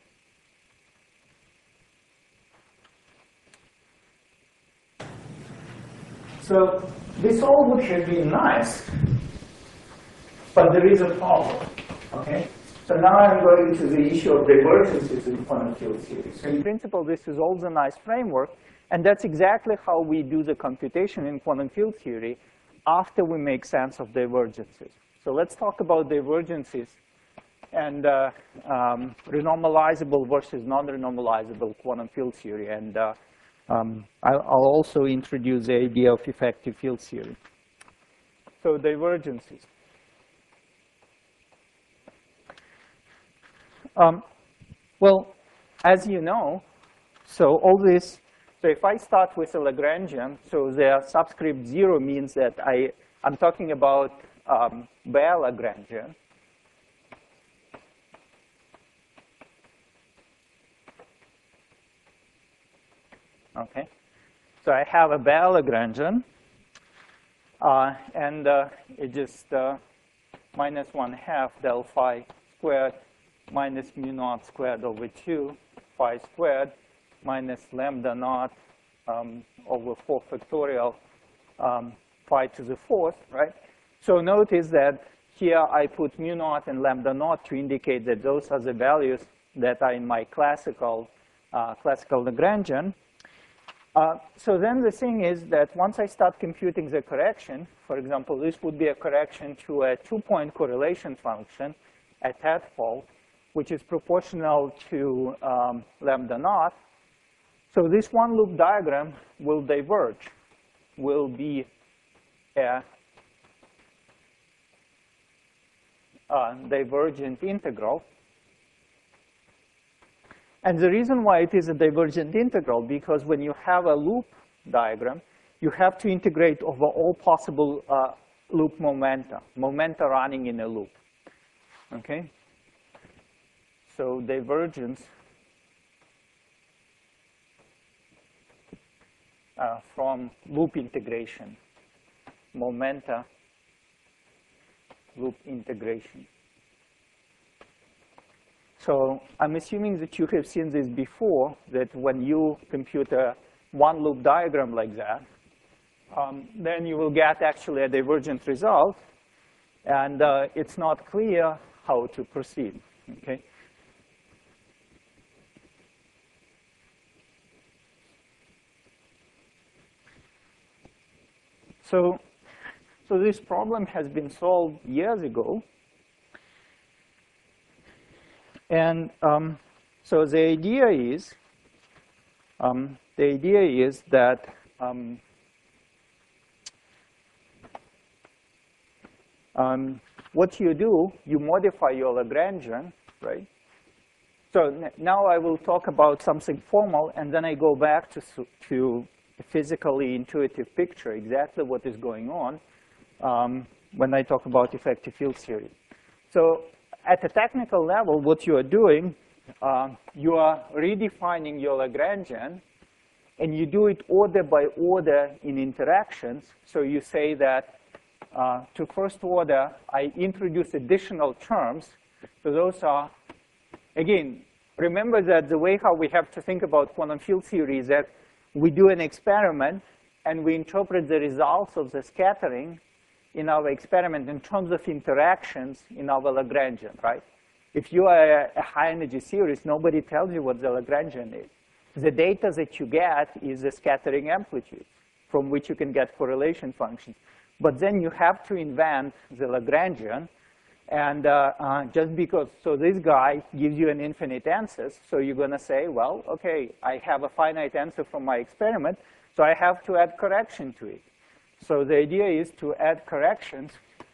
So this all would have been nice, but there is a problem. Okay? So now I'm going to the issue of divergences in quantum field theory. So in principle, this is all the nice framework, and that's exactly how we do the computation in quantum field theory after we make sense of divergences. So let's talk about divergences and uh, um, renormalizable versus non-renormalizable quantum field theory. And uh, um, I'll, I'll also introduce the idea of effective field theory. So divergences. Um, well, as you know, so all this, so if I start with a Lagrangian, so the subscript zero means that I, I'm talking about um, bare Lagrangian. Okay, so I have a bare Lagrangian, uh, and uh, it just uh, minus one half del phi squared minus mu naught squared over two phi squared minus lambda naught um, over four factorial um, phi to the fourth, right? So notice that here I put mu naught and lambda naught to indicate that those are the values that are in my classical, uh, classical Lagrangian. Uh, so then the thing is that once I start computing the correction, for example, this would be a correction to a two-point correlation function at that fault, which is proportional to um, lambda naught. So this one loop diagram will diverge, will be a, a divergent integral. And the reason why it is a divergent integral, because when you have a loop diagram, you have to integrate over all possible uh, loop momenta, momenta running in a loop. Okay? So divergence uh, from loop integration, momenta loop integration. So I'm assuming that you have seen this before, that when you compute a one loop diagram like that, um, then you will get actually a divergent result, and uh, it's not clear how to proceed. Okay? So, so this problem has been solved years ago. And um, so the idea is, um, the idea is that um, um, what you do, you modify your Lagrangian, right? So now I will talk about something formal, and then I go back to, to a physically intuitive picture, exactly what is going on um, when I talk about effective field theory. So at a technical level, what you are doing, uh, you are redefining your Lagrangian, and you do it order by order in interactions. So you say that uh, to first order, I introduce additional terms. So those are, again, remember that the way how we have to think about quantum field theory is that we do an experiment, and we interpret the results of the scattering in our experiment in terms of interactions in our Lagrangian, right? If you are a, a high-energy series, nobody tells you what the Lagrangian is. The data that you get is the scattering amplitude, from which you can get correlation functions. But then you have to invent the Lagrangian, and uh, uh, just because, so this guy gives you an infinite answers, so you're going to say, well, okay, I have a finite answer from my experiment, so I have to add correction to it. So the idea is to add corrections,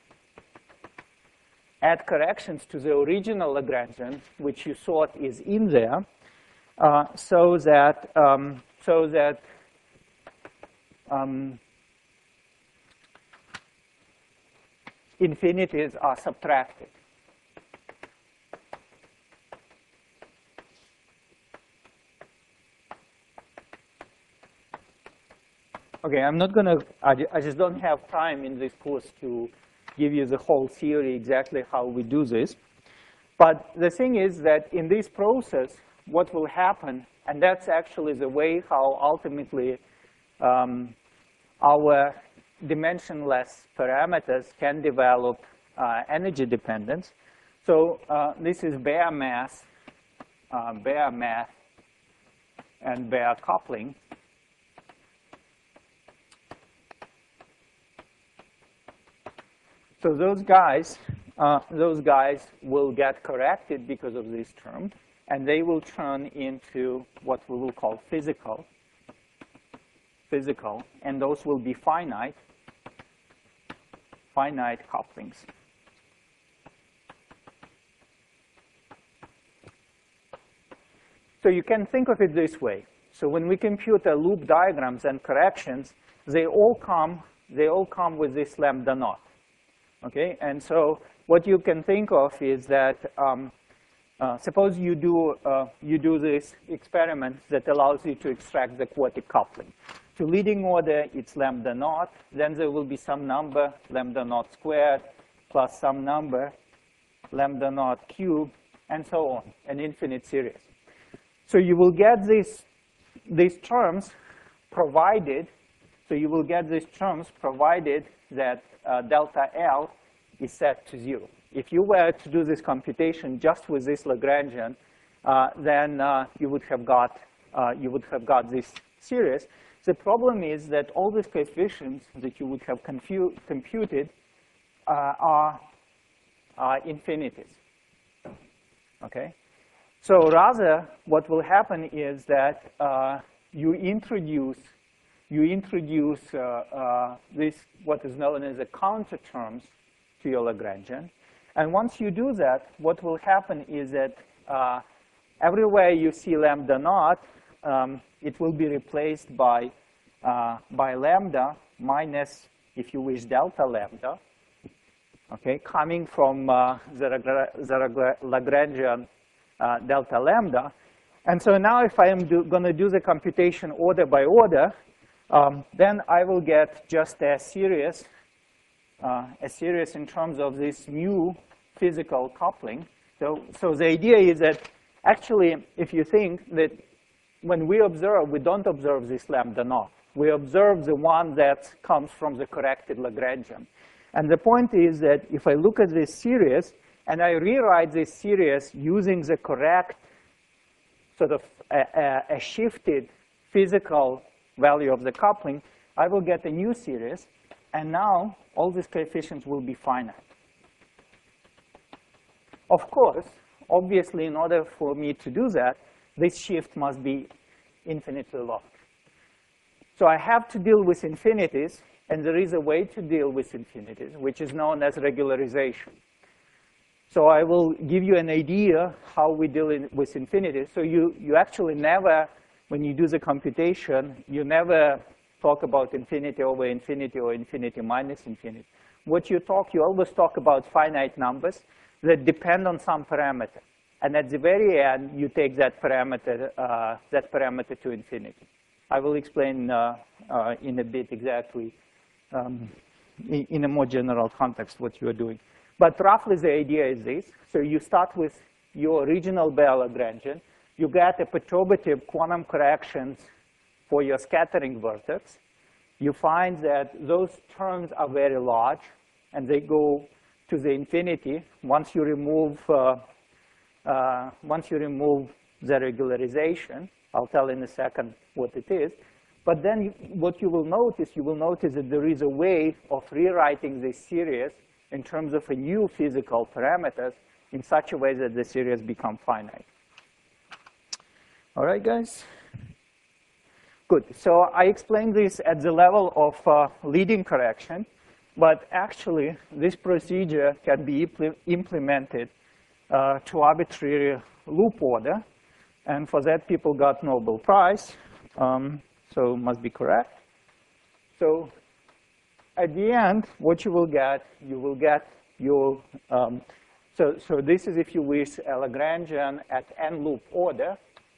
add corrections to the original Lagrangian, which you thought is in there, uh, so that um, so that um, infinities are subtracted. Okay, I'm not going to, I just don't have time in this course to give you the whole theory exactly how we do this. But the thing is that in this process, what will happen, and that's actually the way how ultimately um, our dimensionless parameters can develop uh, energy dependence. So uh, this is bare mass, uh, bare mass, and bare coupling. So those guys, uh, those guys will get corrected because of this term, and they will turn into what we will call physical, physical, and those will be finite, finite couplings. So you can think of it this way. So when we compute the loop diagrams and corrections, they all come, they all come with this lambda naught. Okay, and so what you can think of is that um, uh, suppose you do uh, you do this experiment that allows you to extract the quartic coupling. To leading order, it's lambda naught. Then there will be some number, lambda naught squared, plus some number, lambda naught cubed, and so on, an infinite series. So you will get these these terms provided. So you will get these terms provided that uh, delta L is set to zero. If you were to do this computation just with this Lagrangian, uh, then uh, you would have got uh, you would have got this series. The problem is that all these coefficients that you would have computed uh, are, are infinities. Okay. So rather, what will happen is that uh, you introduce, you introduce uh, uh, this, what is known as a counter terms to your Lagrangian. And once you do that, what will happen is that uh, everywhere you see lambda naught, um, it will be replaced by, uh, by lambda minus, if you wish, delta lambda, okay, coming from uh, the, the Lagrangian uh, delta lambda. And so now if I am going to do the computation order by order, um, then I will get just a series, uh, a series in terms of this new physical coupling. So, so the idea is that actually, if you think that when we observe, we don't observe this lambda naught. We observe the one that comes from the corrected Lagrangian. And the point is that if I look at this series, and I rewrite this series using the correct sort of a, a, a shifted physical value of the coupling, I will get a new series. And now all these coefficients will be finite. Of course, obviously, in order for me to do that, this shift must be infinitely long. So I have to deal with infinities, and there is a way to deal with infinities, which is known as regularization. So I will give you an idea how we deal in, with infinities. So you, you actually never, when you do the computation, you never talk about infinity over infinity or infinity minus infinity. What you talk, you always talk about finite numbers that depend on some parameter. And at the very end, you take that parameter, uh, that parameter to infinity. I will explain uh, uh, in a bit exactly, um, in, in a more general context, what you are doing. But roughly, the idea is this. So you start with your original Bayer Lagrangian. You get a perturbative quantum corrections for your scattering vertex. You find that those terms are very large, and they go to the infinity once you remove uh, uh, once you remove the regularization. I'll tell in a second what it is. But then you, what you will notice, you will notice that there is a way of rewriting this series in terms of a new physical parameters in such a way that the series become finite. All right, guys? Good. So I explained this at the level of uh, leading correction. But actually, this procedure can be impl implemented uh, to arbitrary loop order. And for that, people got Nobel Prize. Um, so must be correct. So at the end, what you will get, you will get your, um, so, so this is, if you wish, a Lagrangian at n loop order,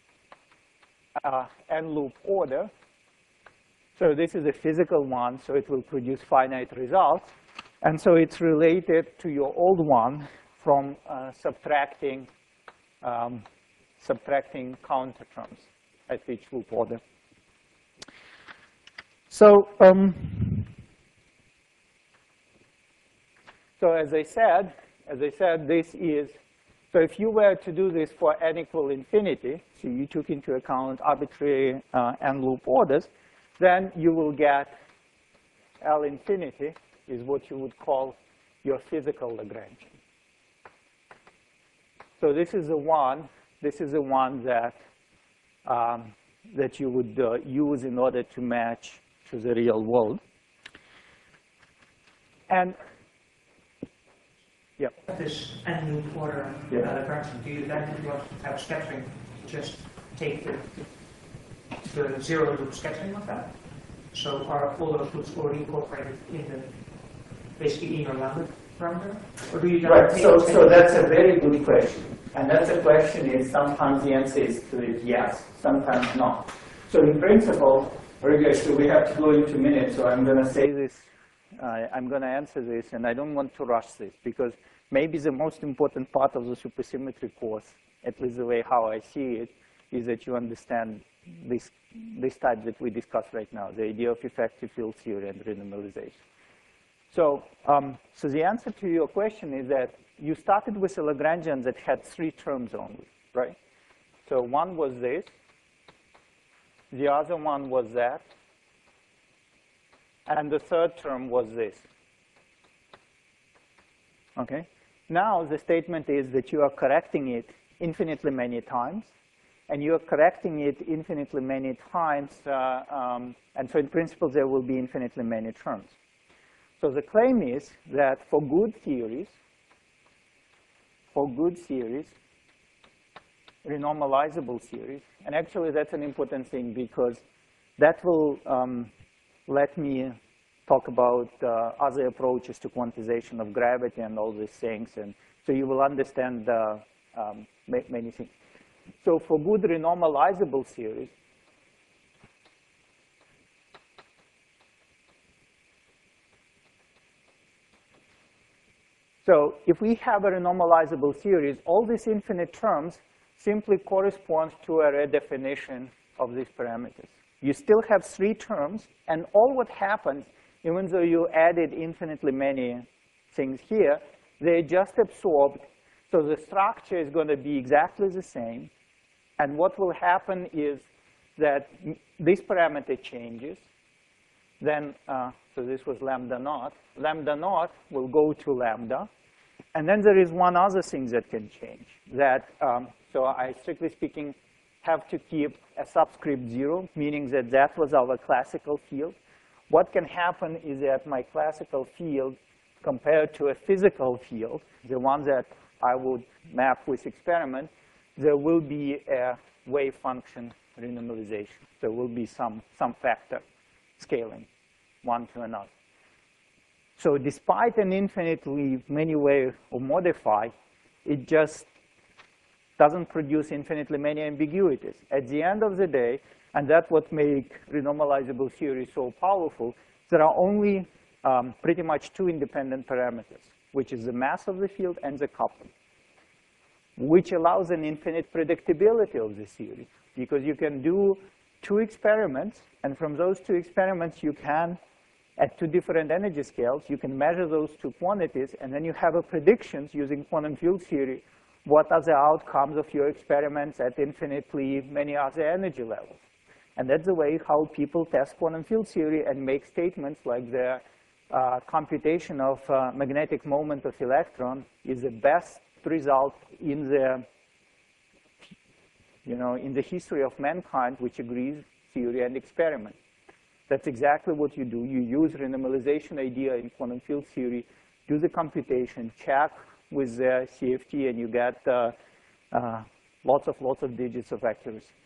uh, n loop order. So this is a physical one, so it will produce finite results. And so it's related to your old one from uh, subtracting, um, subtracting counter terms at each loop order. So, um, so as I said, as I said, this is, so if you were to do this for n equal infinity, so you took into account arbitrary uh, n loop orders, then you will get L infinity is what you would call your physical Lagrangian. So this is the one, this is the one that, um, that you would uh, use in order to match to the real world. And, yeah. This n loop order Yeah. uh, Lagrangian, do you then, if you want to have scattering, just take the the zero loop scattering of that? So are all those loops already incorporated in the, basically in your lambda parameter? Or do you then Right, take so, take- so that's a very good question. And that's a question is sometimes the answer is to it yes, sometimes not. So in principle, okay, so we have to go into minutes, so I'm going to say this, uh, I'm going to answer this, and I don't want to rush this, because maybe the most important part of the supersymmetry course, at least the way how I see it, is that you understand this, this type that we discussed right now, the idea of effective field theory and renormalization. So, um, so the answer to your question is that you started with a Lagrangian that had three terms only, right? So one was this, the other one was that, and the third term was this. Okay? Now the statement is that you are correcting it infinitely many times, and you're correcting it infinitely many times, uh, um, and so in principle there will be infinitely many terms. So the claim is that for good theories, for good series, renormalizable series, and actually that's an important thing because that will um, let me talk about uh, other approaches to quantization of gravity and all these things, and so you will understand uh, um, many things. So for good renormalizable series, so if we have a renormalizable series, all these infinite terms simply correspond to a redefinition of these parameters. You still have three terms, and all what happens, even though you added infinitely many things here, they're just absorbed. So the structure is going to be exactly the same. And what will happen is that this parameter changes. Then, uh, so this was lambda naught. Lambda naught will go to lambda. And then there is one other thing that can change. That, um, so I, strictly speaking, have to keep a subscript zero, meaning that that was our classical field. What can happen is that my classical field compared to a physical field, the one that I would map with experiment, there will be a wave function renormalization. There will be some, some factor scaling one to another. So despite an infinitely many way of modify, it just doesn't produce infinitely many ambiguities. At the end of the day, and that's what makes renormalizable theory so powerful, there are only um, pretty much two independent parameters, which is the mass of the field and the coupling, which allows an infinite predictability of the theory, because you can do two experiments, and from those two experiments you can, at two different energy scales, you can measure those two quantities, and then you have a predictions using quantum field theory, what are the outcomes of your experiments at infinitely many other energy levels. And that's the way how people test quantum field theory and make statements like the uh, computation of uh, magnetic moment of electron is the best result in the, you know, in the history of mankind, which agrees theory and experiment. That's exactly what you do. You use renormalization idea in quantum field theory, do the computation, check with the C F T, and you get uh, uh, lots of lots of digits of accuracy.